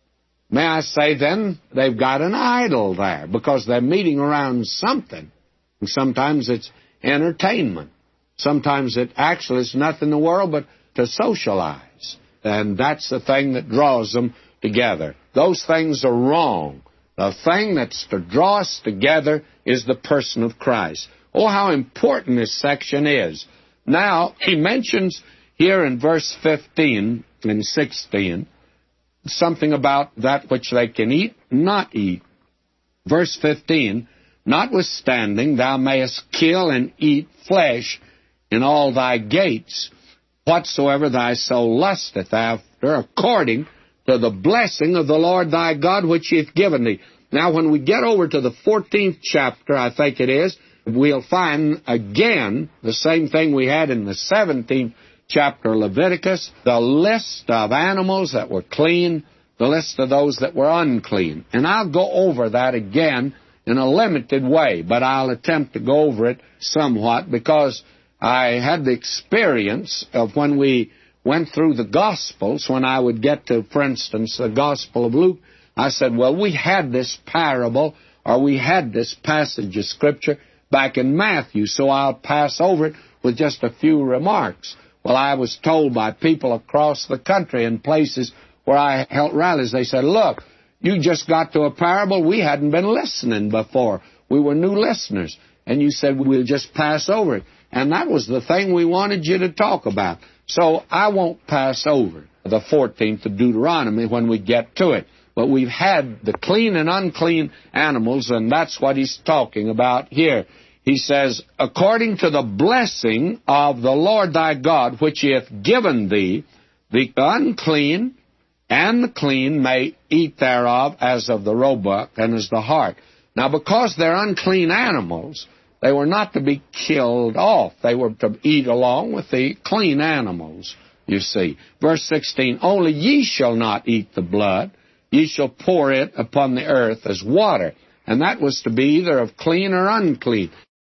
may I say then, they've got an idol there, because they're meeting around something. And sometimes it's entertainment. Sometimes it actually is nothing in the world but to socialize. And that's the thing that draws them together. Those things are wrong. The thing that's to draw us together is the person of Christ. Oh, how important this section is. Now, he mentions here in verse 15 and 16 something about that which they can eat, not eat. Verse 15, "Notwithstanding thou mayest kill and eat flesh in all thy gates, whatsoever thy soul lusteth after, according to the blessing of the Lord thy God, which he hath given thee." Now, when we get over to the 14th chapter, I think it is, we'll find again the same thing we had in the 17th chapter of Leviticus, the list of animals that were clean, the list of those that were unclean. And I'll go over that again in a limited way, but I'll attempt to go over it somewhat, because I had the experience of when we went through the Gospels, when I would get to, for instance, the Gospel of Luke, I said, well, we had this parable, or we had this passage of Scripture back in Matthew, so I'll pass over it with just a few remarks. Well, I was told by people across the country in places where I held rallies, they said, look, you just got to a parable we hadn't been listening before. We were new listeners, and you said we'll just pass over it. And that was the thing we wanted you to talk about. So I won't pass over the 14th of Deuteronomy when we get to it. But we've had the clean and unclean animals, and that's what he's talking about here. He says, "According to the blessing of the Lord thy God, which he hath given thee, the unclean and the clean may eat thereof, as of the roebuck and as the hart." Now, because they're unclean animals, they were not to be killed off. They were to eat along with the clean animals, you see. Verse 16, "Only ye shall not eat the blood. Ye shall pour it upon the earth as water." And that was to be either of clean or unclean.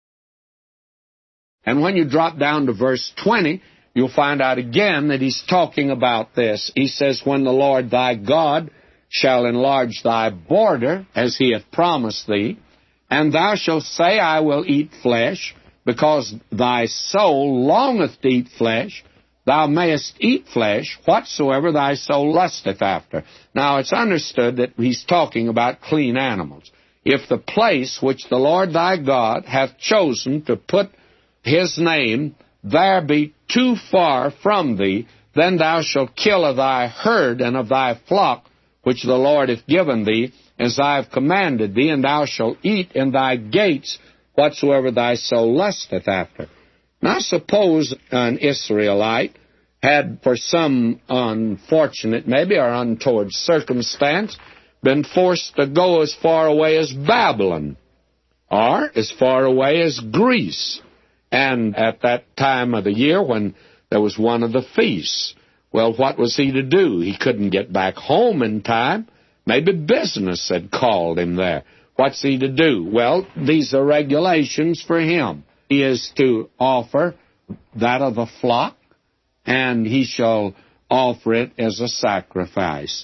And when you drop down to verse 20, you'll find out again that he's talking about this. He says, "When the Lord thy God shall enlarge thy border, as he hath promised thee, and thou shalt say, I will eat flesh, because thy soul longeth to eat flesh, thou mayest eat flesh, whatsoever thy soul lusteth after." Now, it's understood that he's talking about clean animals. "If the place which the Lord thy God hath chosen to put his name, there be too far from thee, then thou shalt kill of thy herd and of thy flock, which the Lord hath given thee, as I have commanded thee, and thou shalt eat in thy gates whatsoever thy soul lusteth after." Now, suppose an Israelite had, for some unfortunate, maybe, or untoward circumstance, been forced to go as far away as Babylon, or as far away as Greece, and at that time of the year when there was one of the feasts. Well, what was he to do? He couldn't get back home in time. Maybe business had called him there. What's he to do? Well, these are regulations for him. He is to offer that of the flock, and he shall offer it as a sacrifice.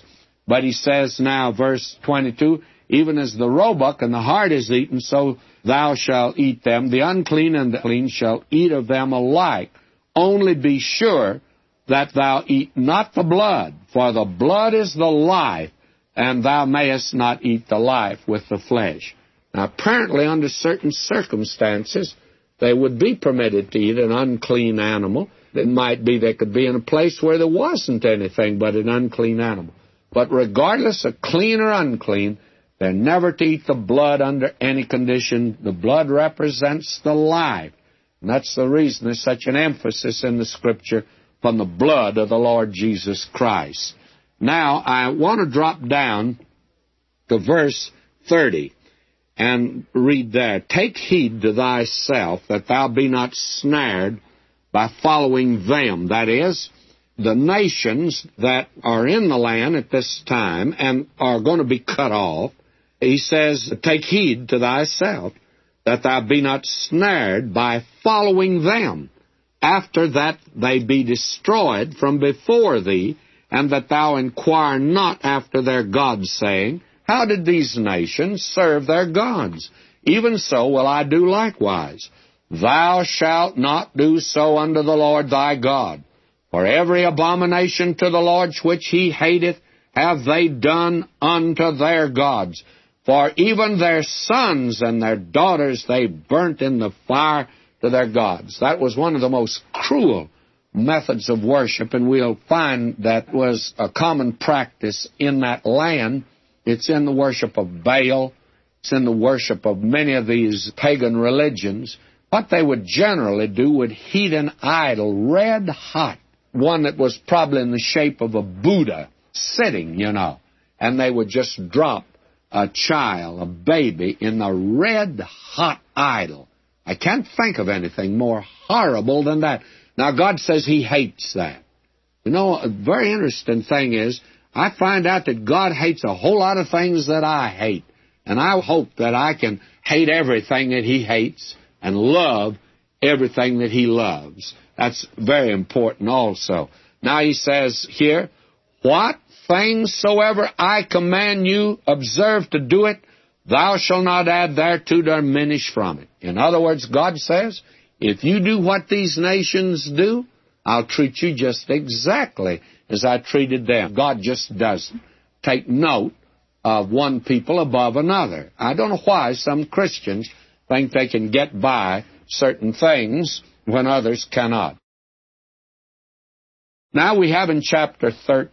But he says now, verse 22, even as the roebuck and the hart is eaten, so thou shalt eat them. The unclean and the clean shall eat of them alike. Only be sure that thou eat not the blood, for the blood is the life, and thou mayest not eat the life with the flesh. Now, apparently, under certain circumstances, they would be permitted to eat an unclean animal. It might be they could be in a place where there wasn't anything but an unclean animal. But regardless of clean or unclean, they're never to eat the blood under any condition. The blood represents the life. And that's the reason there's such an emphasis in the Scripture on the blood of the Lord Jesus Christ. Now, I want to drop down to verse 30 and read there. Take heed to thyself that thou be not snared by following them. That is, the nations that are in the land at this time and are going to be cut off. He says, take heed to thyself that thou be not snared by following them, after that they be destroyed from before thee, and that thou inquire not after their gods, saying, how did these nations serve their gods? Even so will I do likewise. Thou shalt not do so unto the Lord thy God. For every abomination to the Lord which he hateth have they done unto their gods. For even their sons and their daughters they burnt in the fire to their gods. That was one of the most cruel methods of worship, and we'll find that was a common practice in that land. It's in the worship of Baal. It's in the worship of many of these pagan religions. What they would generally do would heat an idol red hot, one that was probably in the shape of a Buddha sitting, and they would just drop a child, a baby, in the red hot idol. I can't think of anything more horrible than that. Now, God says he hates that. A very interesting thing is, I find out that God hates a whole lot of things that I hate. And I hope that I can hate everything that he hates and love everything that he loves. That's very important also. Now he says here, what things soever I command you, observe to do it, thou shalt not add thereto, diminish from it. In other words, God says, if you do what these nations do, I'll treat you just exactly as I treated them. God just doesn't take note of one people above another. I don't know why some Christians think they can get by certain things when others cannot. Now we have in chapter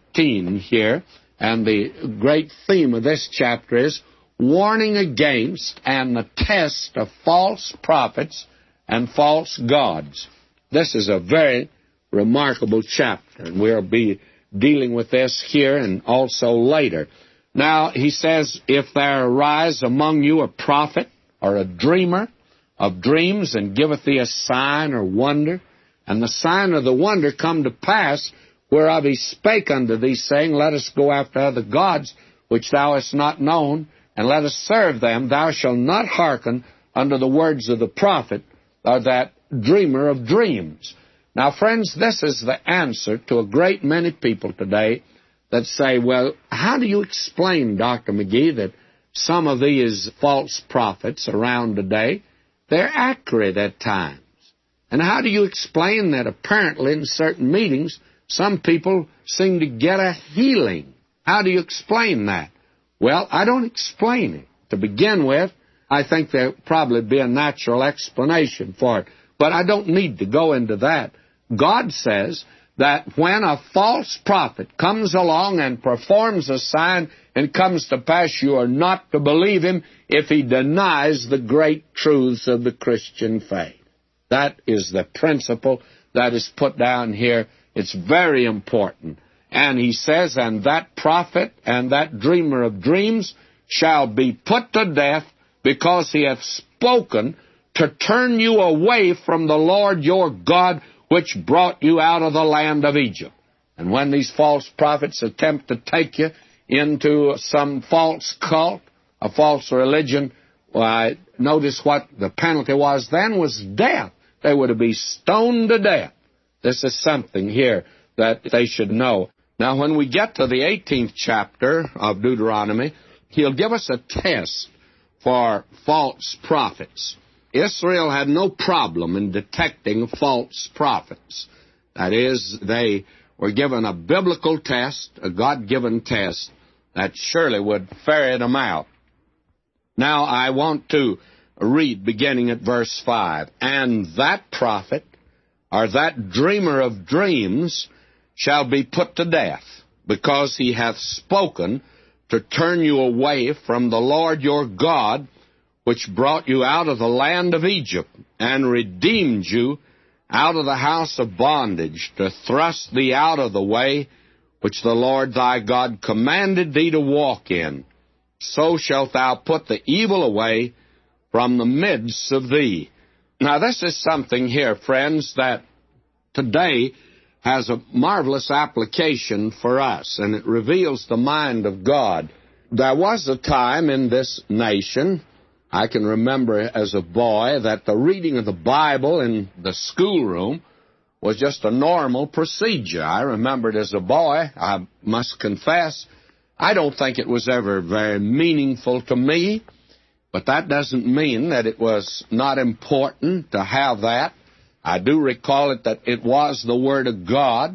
13 here, and the great theme of this chapter is warning against and the test of false prophets and false gods. This is a very remarkable chapter, and we'll be dealing with this here and also later. Now, he says, if there arise among you a prophet or a dreamer of dreams, and giveth thee a sign or wonder, and the sign or the wonder come to pass, whereof he spake unto thee, saying, let us go after other gods, which thou hast not known, and let us serve them, thou shalt not hearken unto the words of the prophet, or that dreamer of dreams. Now, friends, this is the answer to a great many people today that say, well, how do you explain, Dr. McGee, that some of these false prophets around today, they're accurate at times? And how do you explain that apparently in certain meetings, some people seem to get a healing? How do you explain that? Well, I don't explain it. To begin with, I think there'll probably be a natural explanation for it. But I don't need to go into that. God says that when a false prophet comes along and performs a sign and comes to pass, you are not to believe him if he denies the great truths of the Christian faith. That is the principle that is put down here. It's very important. And he says, and that prophet and that dreamer of dreams shall be put to death, because he hath spoken to turn you away from the Lord your God, which brought you out of the land of Egypt. And when these false prophets attempt to take you into some false cult, a false religion, well, notice what the penalty was then was death. They were to be stoned to death. This is something here that they should know. Now, when we get to the 18th chapter of Deuteronomy, he'll give us a test for false prophets. Israel had no problem in detecting false prophets. That is, they were given a biblical test, a God-given test, that surely would ferret them out. Now, I want to read beginning at verse 5. And that prophet, or that dreamer of dreams, shall be put to death, because he hath spoken to turn you away from the Lord your God, which brought you out of the land of Egypt, and redeemed you out of the house of bondage, to thrust thee out of the way which the Lord thy God commanded thee to walk in. So shalt thou put the evil away from the midst of thee. Now, this is something here, friends, that today has a marvelous application for us, and it reveals the mind of God. There was a time in this nation, I can remember as a boy, that the reading of the Bible in the schoolroom was just a normal procedure. I remembered as a boy, I must confess, I don't think it was ever very meaningful to me, but that doesn't mean that it was not important to have that. I do recall it that it was the Word of God,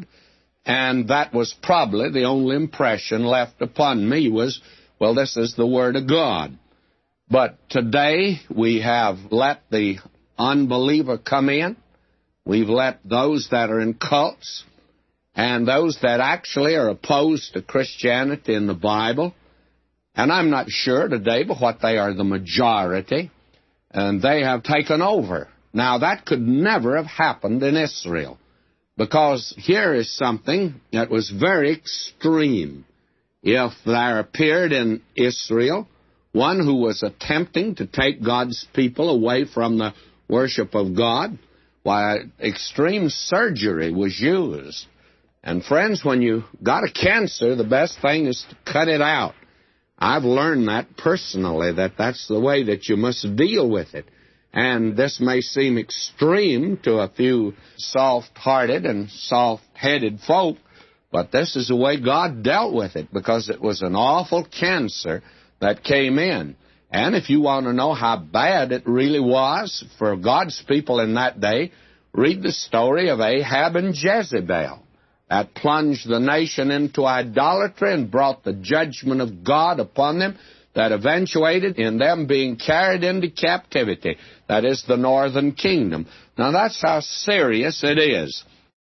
and that was probably the only impression left upon me was, well, this is the Word of God. But today we have let the unbeliever come in. We've let those that are in cults and those that actually are opposed to Christianity in the Bible, and I'm not sure today, but what they are the majority, and they have taken over. Now, that could never have happened in Israel, because here is something that was very extreme. If there appeared in Israel one who was attempting to take God's people away from the worship of God, why, extreme surgery was used. And friends, when you got a cancer, the best thing is to cut it out. I've learned that personally, that that's the way that you must deal with it. And this may seem extreme to a few soft-hearted and soft-headed folk, but this is the way God dealt with it, because it was an awful cancer that came in. And if you want to know how bad it really was for God's people in that day, read the story of Ahab and Jezebel. That plunged the nation into idolatry and brought the judgment of God upon them, that eventuated in them being carried into captivity. That is the northern kingdom. Now, that's how serious it is.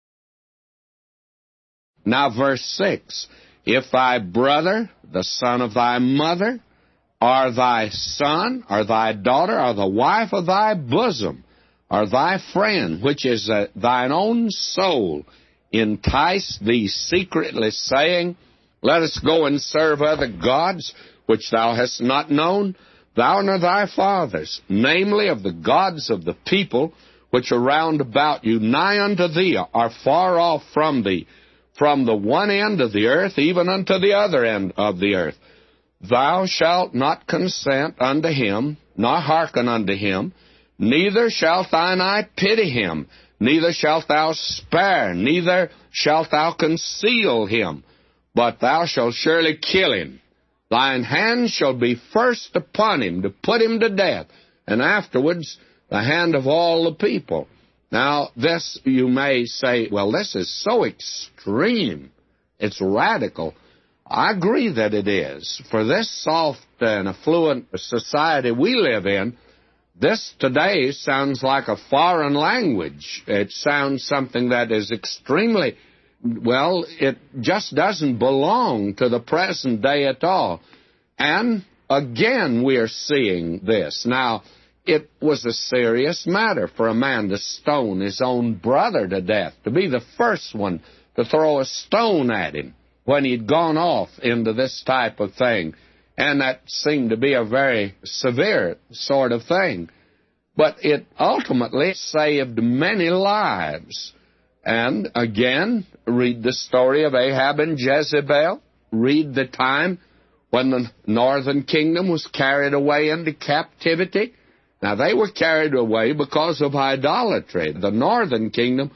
Now, verse 6, if thy brother, the son of thy mother, or thy son, or thy daughter, or the wife of thy bosom, or thy friend, which is thine own soul, entice thee secretly, saying, let us go and serve other gods, which thou hast not known, thou nor thy fathers, namely of the gods of the people which are round about you, nigh unto thee, are far off from thee, from the one end of the earth even unto the other end of the earth. Thou shalt not consent unto him, nor hearken unto him, neither shalt thine eye pity him, neither shalt thou spare, neither shalt thou conceal him, but thou shalt surely kill him. Thine hand shall be first upon him to put him to death, and afterwards the hand of all the people. Now, this you may say, well, this is so extreme. It's radical. I agree that it is. For this soft and affluent society we live in, this today sounds like a foreign language. It sounds something that is extremely, well, it just doesn't belong to the present day at all. And again, we are seeing this. Now, it was a serious matter for a man to stone his own brother to death, to be the first one to throw a stone at him when he'd gone off into this type of thing. And that seemed to be a very severe sort of thing. But it ultimately saved many lives. And again, read the story of Ahab and Jezebel. Read the time when the northern kingdom was carried away into captivity. Now, they were carried away because of idolatry. The northern kingdom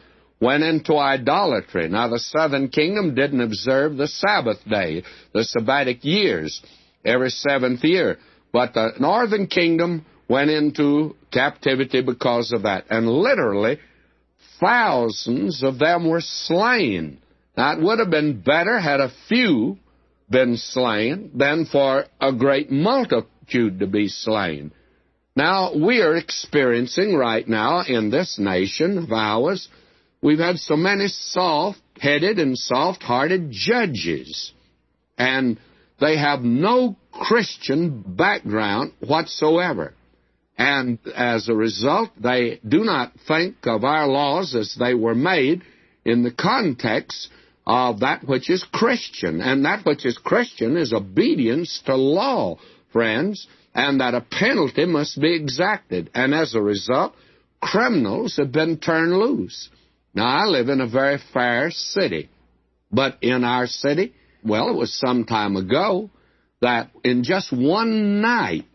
went into idolatry. Now, the southern kingdom didn't observe the Sabbath day, the Sabbatic years, every seventh year. But the northern kingdom went into captivity because of that. And literally, thousands of them were slain. Now, it would have been better had a few been slain than for a great multitude to be slain. Now, we are experiencing right now in this nation of ours, we've had so many soft-headed and soft-hearted judges, and they have no Christian background whatsoever. And as a result, they do not think of our laws as they were made in the context of that which is Christian. And that which is Christian is obedience to law, friends, and that a penalty must be exacted. And as a result, criminals have been turned loose. Now, I live in a very fair city, but in our city, well, it was some time ago that in just one night,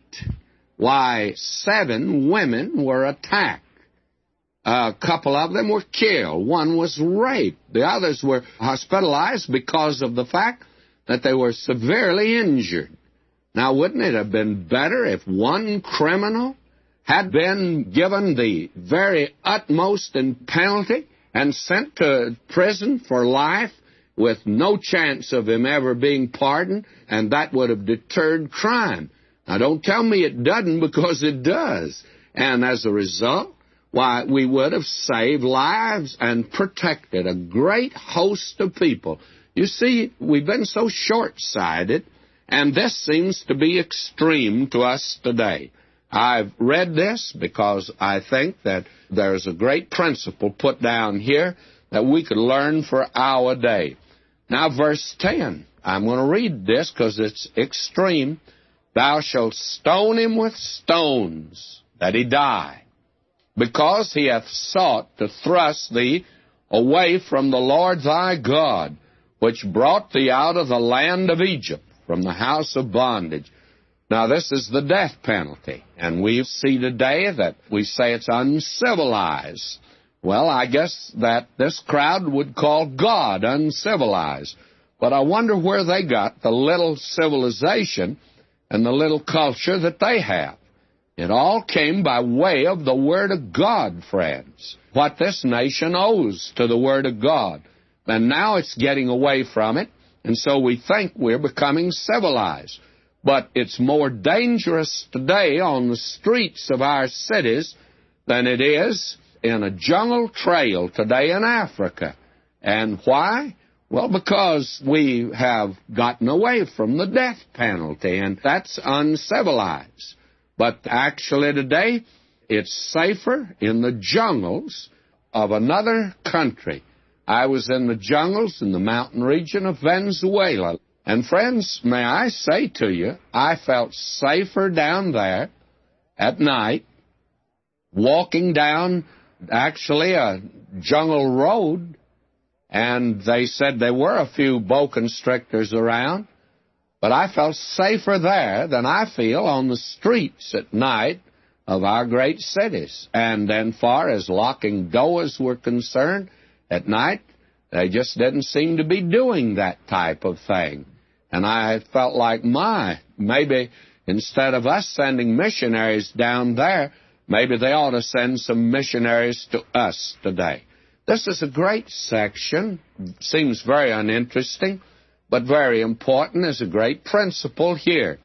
7 women were attacked. A couple of them were killed. One was raped. The others were hospitalized because of the fact that they were severely injured. Now, wouldn't it have been better if one criminal had been given the very utmost in penalty and sent to prison for life with no chance of him ever being pardoned, and that would have deterred crime? Now, don't tell me it doesn't, because it does. And as a result, why, we would have saved lives and protected a great host of people. You see, we've been so short-sighted, and this seems to be extreme to us today. I've read this because I think that there's a great principle put down here that we could learn for our day. Now, verse 10. I'm going to read this because it's extreme. Thou shalt stone him with stones, that he die, because he hath sought to thrust thee away from the Lord thy God, which brought thee out of the land of Egypt, from the house of bondage. Now, this is the death penalty, and we see today that we say it's uncivilized. Well, I guess that this crowd would call God uncivilized. But I wonder where they got the little civilization and the little culture that they have. It all came by way of the Word of God, friends. What this nation owes to the Word of God. And now it's getting away from it, and so we think we're becoming civilized. But it's more dangerous today on the streets of our cities than it is in a jungle trail today in Africa. And why? Well, because we have gotten away from the death penalty, and that's uncivilized. But actually today, it's safer in the jungles of another country. I was in the jungles in the mountain region of Venezuela. And friends, may I say to you, I felt safer down there at night, walking down actually a jungle road, and they said there were a few boa constrictors around, but I felt safer there than I feel on the streets at night of our great cities. And then far as locking doors were concerned, at night, they just didn't seem to be doing that type of thing. And I felt like, maybe instead of us sending missionaries down there, maybe they ought to send some missionaries to us today. This is a great section. Seems very uninteresting, but very important. There's a great principle here.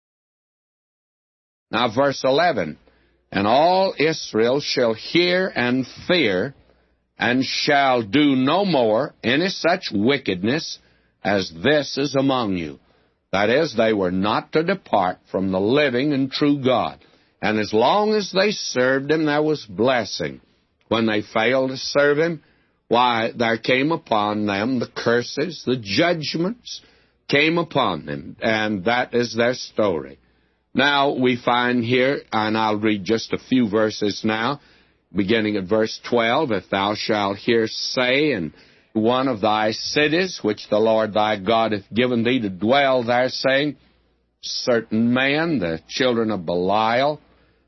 Now, verse 11. And all Israel shall hear and fear, and shall do no more any such wickedness as this is among you. That is, they were not to depart from the living and true God. And as long as they served Him, there was blessing. When they failed to serve Him, why, there came upon them the curses, the judgments came upon them. And that is their story. Now, we find here, and I'll read just a few verses now, beginning at verse 12, If thou shalt hear say in one of thy cities, which the Lord thy God hath given thee to dwell there, saying, Certain men, the children of Belial,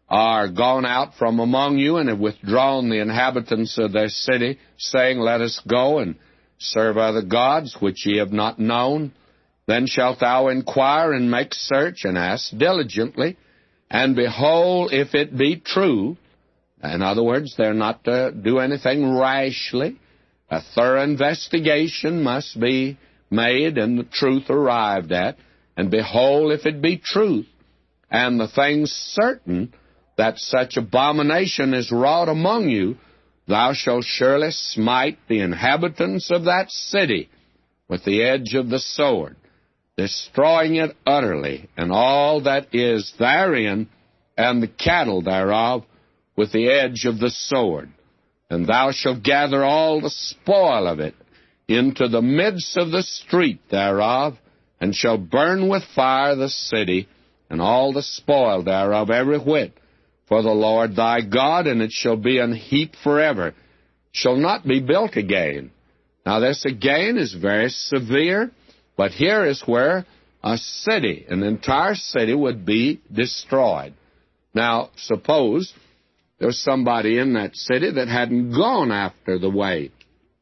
are gone out from among you, and have withdrawn the inhabitants of their city, saying, Let us go and serve other gods, which ye have not known, then shalt thou inquire and make search, and ask diligently, and behold, if it be true. In other words, they're not to do anything rashly. A thorough investigation must be made and the truth arrived at. And behold, if it be truth, and the things certain that such abomination is wrought among you, thou shalt surely smite the inhabitants of that city with the edge of the sword, destroying it utterly, and all that is therein, and the cattle thereof, with the edge of the sword. And thou shalt gather all the spoil of it into the midst of the street thereof, and shall burn with fire the city, and all the spoil thereof every whit, for the Lord thy God, and it shall be an heap forever, shall not be built again. Now this again is very severe, but here is where a city, an entire city, would be destroyed. Now, suppose there's somebody in that city that hadn't gone after the way.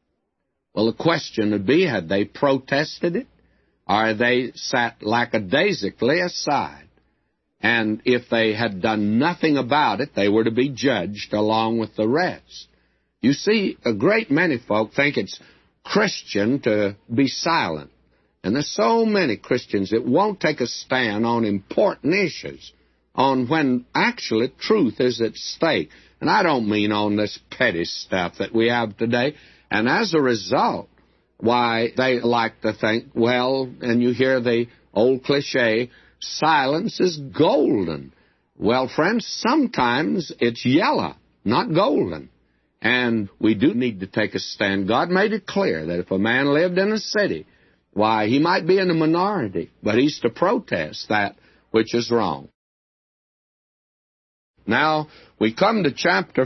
Well, the question would be, had they protested it, or they sat lackadaisically aside? And if they had done nothing about it, they were to be judged along with the rest. You see, a great many folk think it's Christian to be silent. And there's so many Christians that won't take a stand on important issues, on when actually truth is at stake. And I don't mean on this petty stuff that we have today. And as a result, why, they like to think, well, and you hear the old cliche, silence is golden. Well, friends, sometimes it's yellow, not golden. And we do need to take a stand. God made it clear that if a man lived in a city, why, he might be in a minority, but he's to protest that which is wrong. Now, we come to chapter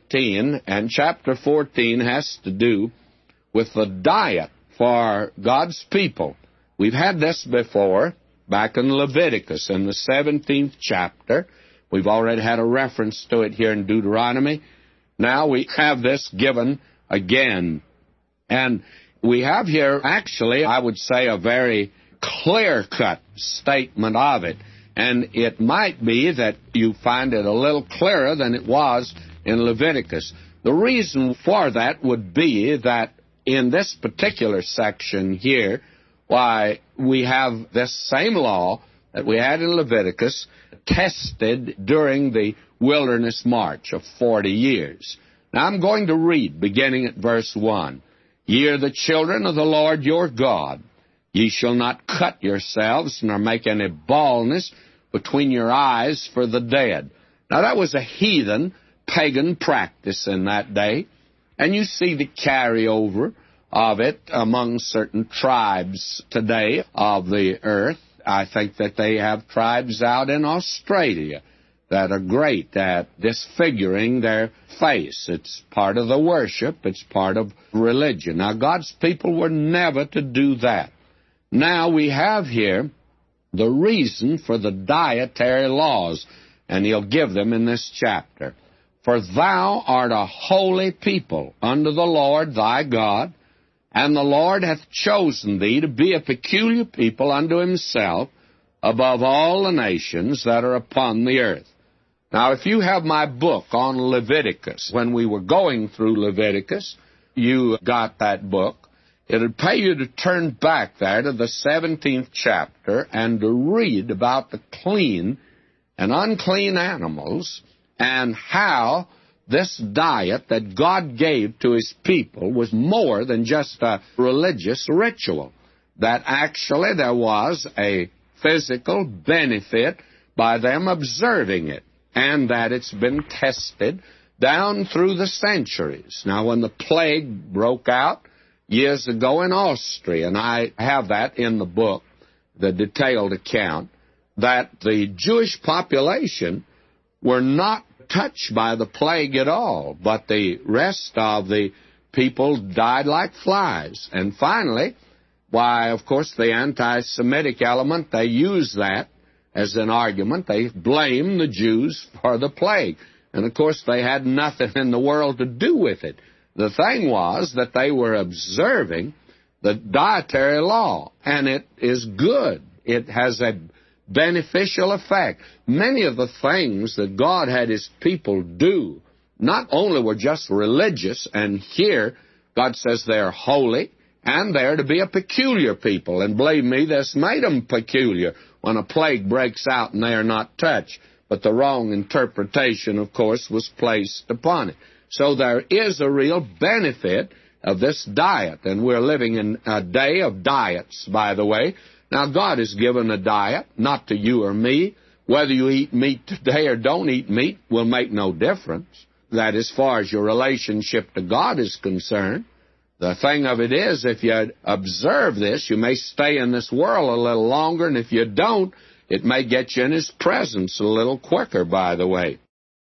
14, and chapter 14 has to do with the diet for God's people. We've had this before, back in Leviticus, in the 17th chapter. We've already had a reference to it here in Deuteronomy. Now we have this given again. And we have here, actually, I would say, a very clear-cut statement of it. And it might be that you find it a little clearer than it was in Leviticus. The reason for that would be that in this particular section here, why, we have this same law that we had in Leviticus tested during the wilderness march of 40 years. Now I'm going to read, beginning at verse 1. Ye are the children of the Lord your God. Ye shall not cut yourselves, nor make any baldness between your eyes for the dead. Now that was a heathen, pagan practice in that day, and you see the carryover of it among certain tribes today of the earth. I think that they have tribes out in Australia that are great at disfiguring their face. It's part of the worship. It's part of religion. Now, God's people were never to do that. Now, we have here the reason for the dietary laws, and he'll give them in this chapter. For thou art a holy people unto the Lord thy God, and the Lord hath chosen thee to be a peculiar people unto himself above all the nations that are upon the earth. Now, if you have my book on Leviticus, when we were going through Leviticus, you got that book. It would pay you to turn back there to the 17th chapter and to read about the clean and unclean animals and how this diet that God gave to his people was more than just a religious ritual, that actually there was a physical benefit by them observing it, and that it's been tested down through the centuries. Now, when the plague broke out years ago in Austria, and I have that in the book, the detailed account, that the Jewish population were not touched by the plague at all, but the rest of the people died like flies. And finally, why, of course, the anti-Semitic element, they used that as an argument, they blamed the Jews for the plague. And, of course, they had nothing in the world to do with it. The thing was that they were observing the dietary law, and it is good. It has a beneficial effect. Many of the things that God had His people do not only were just religious, and here God says they're holy, and they're to be a peculiar people. And believe me, this made them peculiar when a plague breaks out and they are not touched. But the wrong interpretation, of course, was placed upon it. So there is a real benefit of this diet, and we're living in a day of diets, by the way. Now, God has given a diet, not to you or me. Whether you eat meat today or don't eat meat will make no difference. That as far as your relationship to God is concerned. The thing of it is, if you observe this, you may stay in this world a little longer, and if you don't, it may get you in His presence a little quicker, by the way.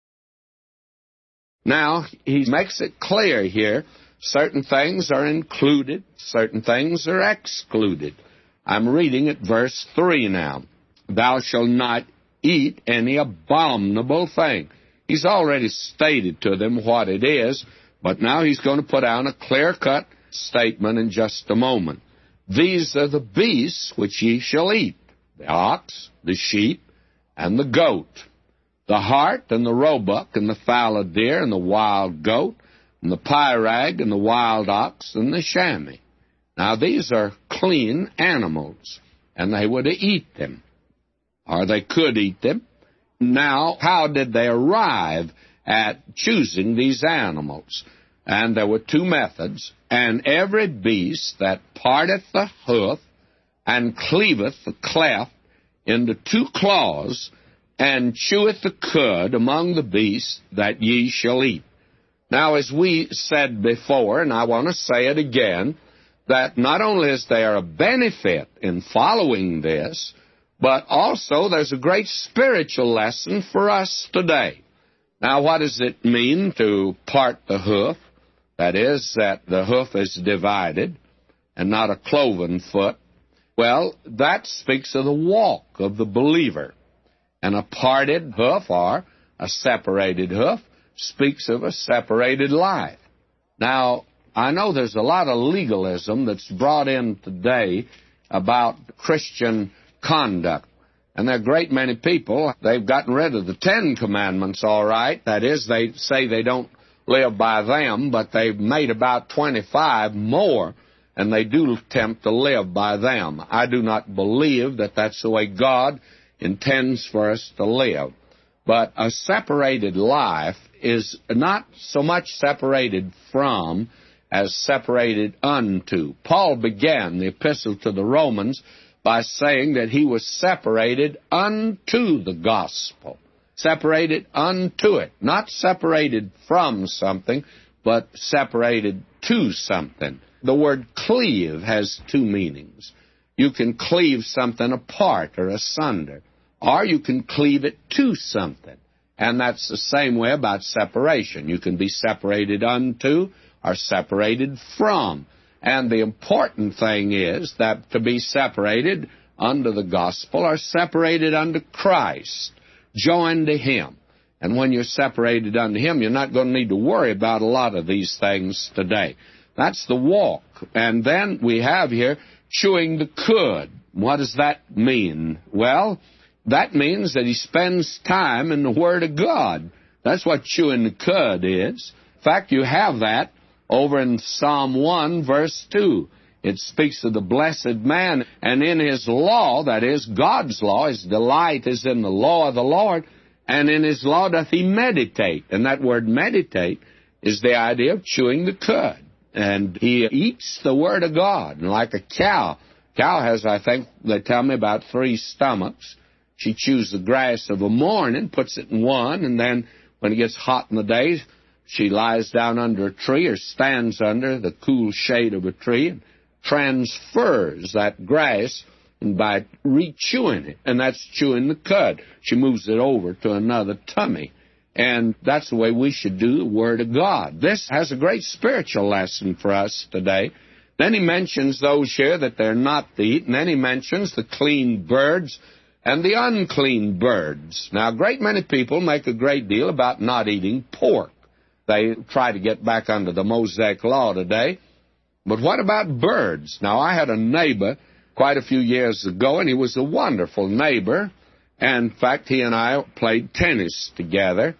Now, he makes it clear here, certain things are included, certain things are excluded. I'm reading at verse 3 now. Thou shalt not eat any abominable thing. He's already stated to them what it is, but now he's going to put out a clear-cut statement in just a moment. These are the beasts which ye shall eat, the ox, the sheep, and the goat, the hart, and the roebuck, and the fallow deer, and the wild goat, and the pyrag, and the wild ox, and the chamois. Now these are clean animals, and they were to eat them, or they could eat them. Now, how did they arrive at choosing these animals? And there were two methods. And every beast that parteth the hoof and cleaveth the cleft into two claws and cheweth the cud among the beasts that ye shall eat. Now, as we said before, and I want to say it again, that not only is there a benefit in following this, but also there's a great spiritual lesson for us today. Now, what does it mean to part the hoof? That is, that the hoof is divided and not a cloven foot. Well, that speaks of the walk of the believer. And a parted hoof, or a separated hoof, speaks of a separated life. Now, I know there's a lot of legalism that's brought in today about Christian conduct. And there are a great many people, they've gotten rid of the 10 Commandments, all right. That is, they say they don't live by them, but they've made about 25 more, and they do attempt to live by them. I do not believe that that's the way God intends for us to live. But a separated life is not so much separated from as separated unto. Paul began the epistle to the Romans by saying that he was separated unto the gospel. Separated unto it. Not separated from something, but separated to something. The word cleave has two meanings. You can cleave something apart or asunder, or you can cleave it to something. And that's the same way about separation. You can be separated unto or separated from. And the important thing is that to be separated unto the gospel or separated unto Christ, joined to Him. And when you're separated unto Him, you're not going to need to worry about a lot of these things today. That's the walk. And then we have here chewing the cud. What does that mean? Well, that means that he spends time in the Word of God. That's what chewing the cud is. In fact, you have that over in Psalm 1, verse 2. It speaks of the blessed man, and in his law, that is, God's law, his delight is in the law of the Lord, and in his law doth he meditate. And that word meditate is the idea of chewing the cud. And he eats the Word of God. And like a cow has, I think, they tell me, about 3 stomachs. She chews the grass of a morning, puts it in one, and then when it gets hot in the day, she lies down under a tree or stands under the cool shade of a tree and transfers that grass by re-chewing it. And that's chewing the cud. She moves it over to another tummy. And that's the way we should do the Word of God. This has a great spiritual lesson for us today. Then he mentions those here that they're not to eat. And then he mentions the clean birds and the unclean birds. Now, a great many people make a great deal about not eating pork. They try to get back under the Mosaic law today. But what about birds? Now, I had a neighbor quite a few years ago, and he was a wonderful neighbor. And, in fact, he and I played tennis together.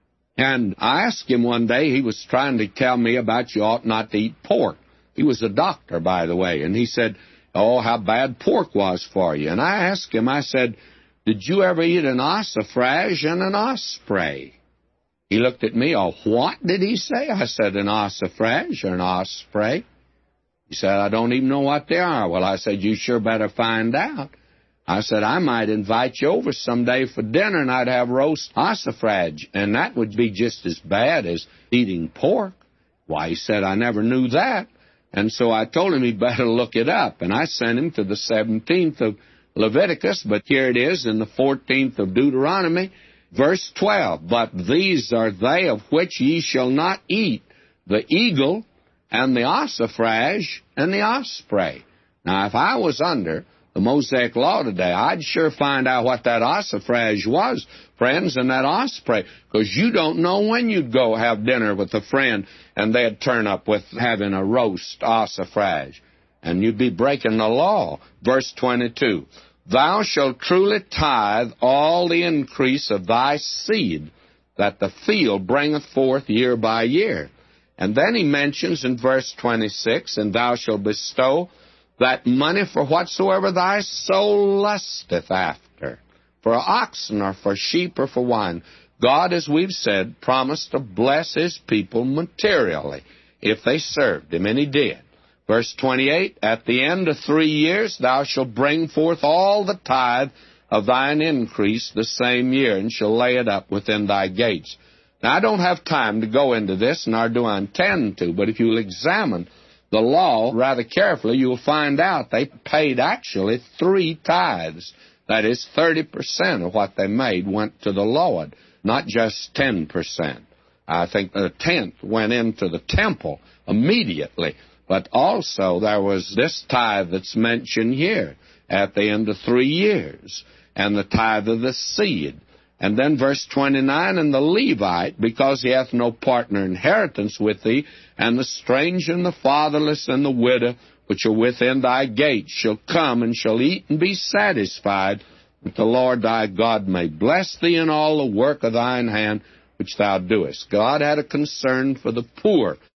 And I asked him one day, he was trying to tell me about you ought not to eat pork. He was a doctor, by the way. And he said, oh, how bad pork was for you. And I asked him, I said, did you ever eat an ossifrage and an osprey? He looked at me, oh, what did he say? I said, an ossifrage or an osprey? He said, I don't even know what they are. Well, I said, you sure better find out. I said, I might invite you over someday for dinner, and I'd have roast ossifrage, and that would be just as bad as eating pork. Why, he said, I never knew that. And so I told him he'd better look it up, and I sent him to the 17th of Leviticus, but here it is in the 14th of Deuteronomy, verse 12. But these are they of which ye shall not eat, the eagle, and the ossifrage, and the osprey. Now, if I was under the Mosaic law today, I'd sure find out what that ossifrage was, friends, and that osprey, because you don't know when you'd go have dinner with a friend and they'd turn up with having a roast ossifrage, and you'd be breaking the law. Verse 22, thou shalt truly tithe all the increase of thy seed, that the field bringeth forth year by year. And then he mentions in verse 26, and thou shalt bestow that money for whatsoever thy soul lusteth after, for oxen or for sheep or for wine. God, as we've said, promised to bless his people materially if they served him, and he did. Verse 28, at the end of 3 years thou shalt bring forth all the tithe of thine increase the same year, and shall lay it up within thy gates. Now, I don't have time to go into this, nor do I intend to, but if you'll examine the law rather carefully, you'll find out they paid actually 3 tithes. That is, 30% of what they made went to the Lord, not just 10%. I think a tenth went into the temple immediately. But also there was this tithe that's mentioned here at the end of 3 years, and the tithe of the seed. And then verse 29, and the Levite, because he hath no partner inheritance with thee, and the stranger and the fatherless and the widow, which are within thy gates, shall come and shall eat and be satisfied, that the Lord thy God may bless thee in all the work of thine hand, which thou doest. God had a concern for the poor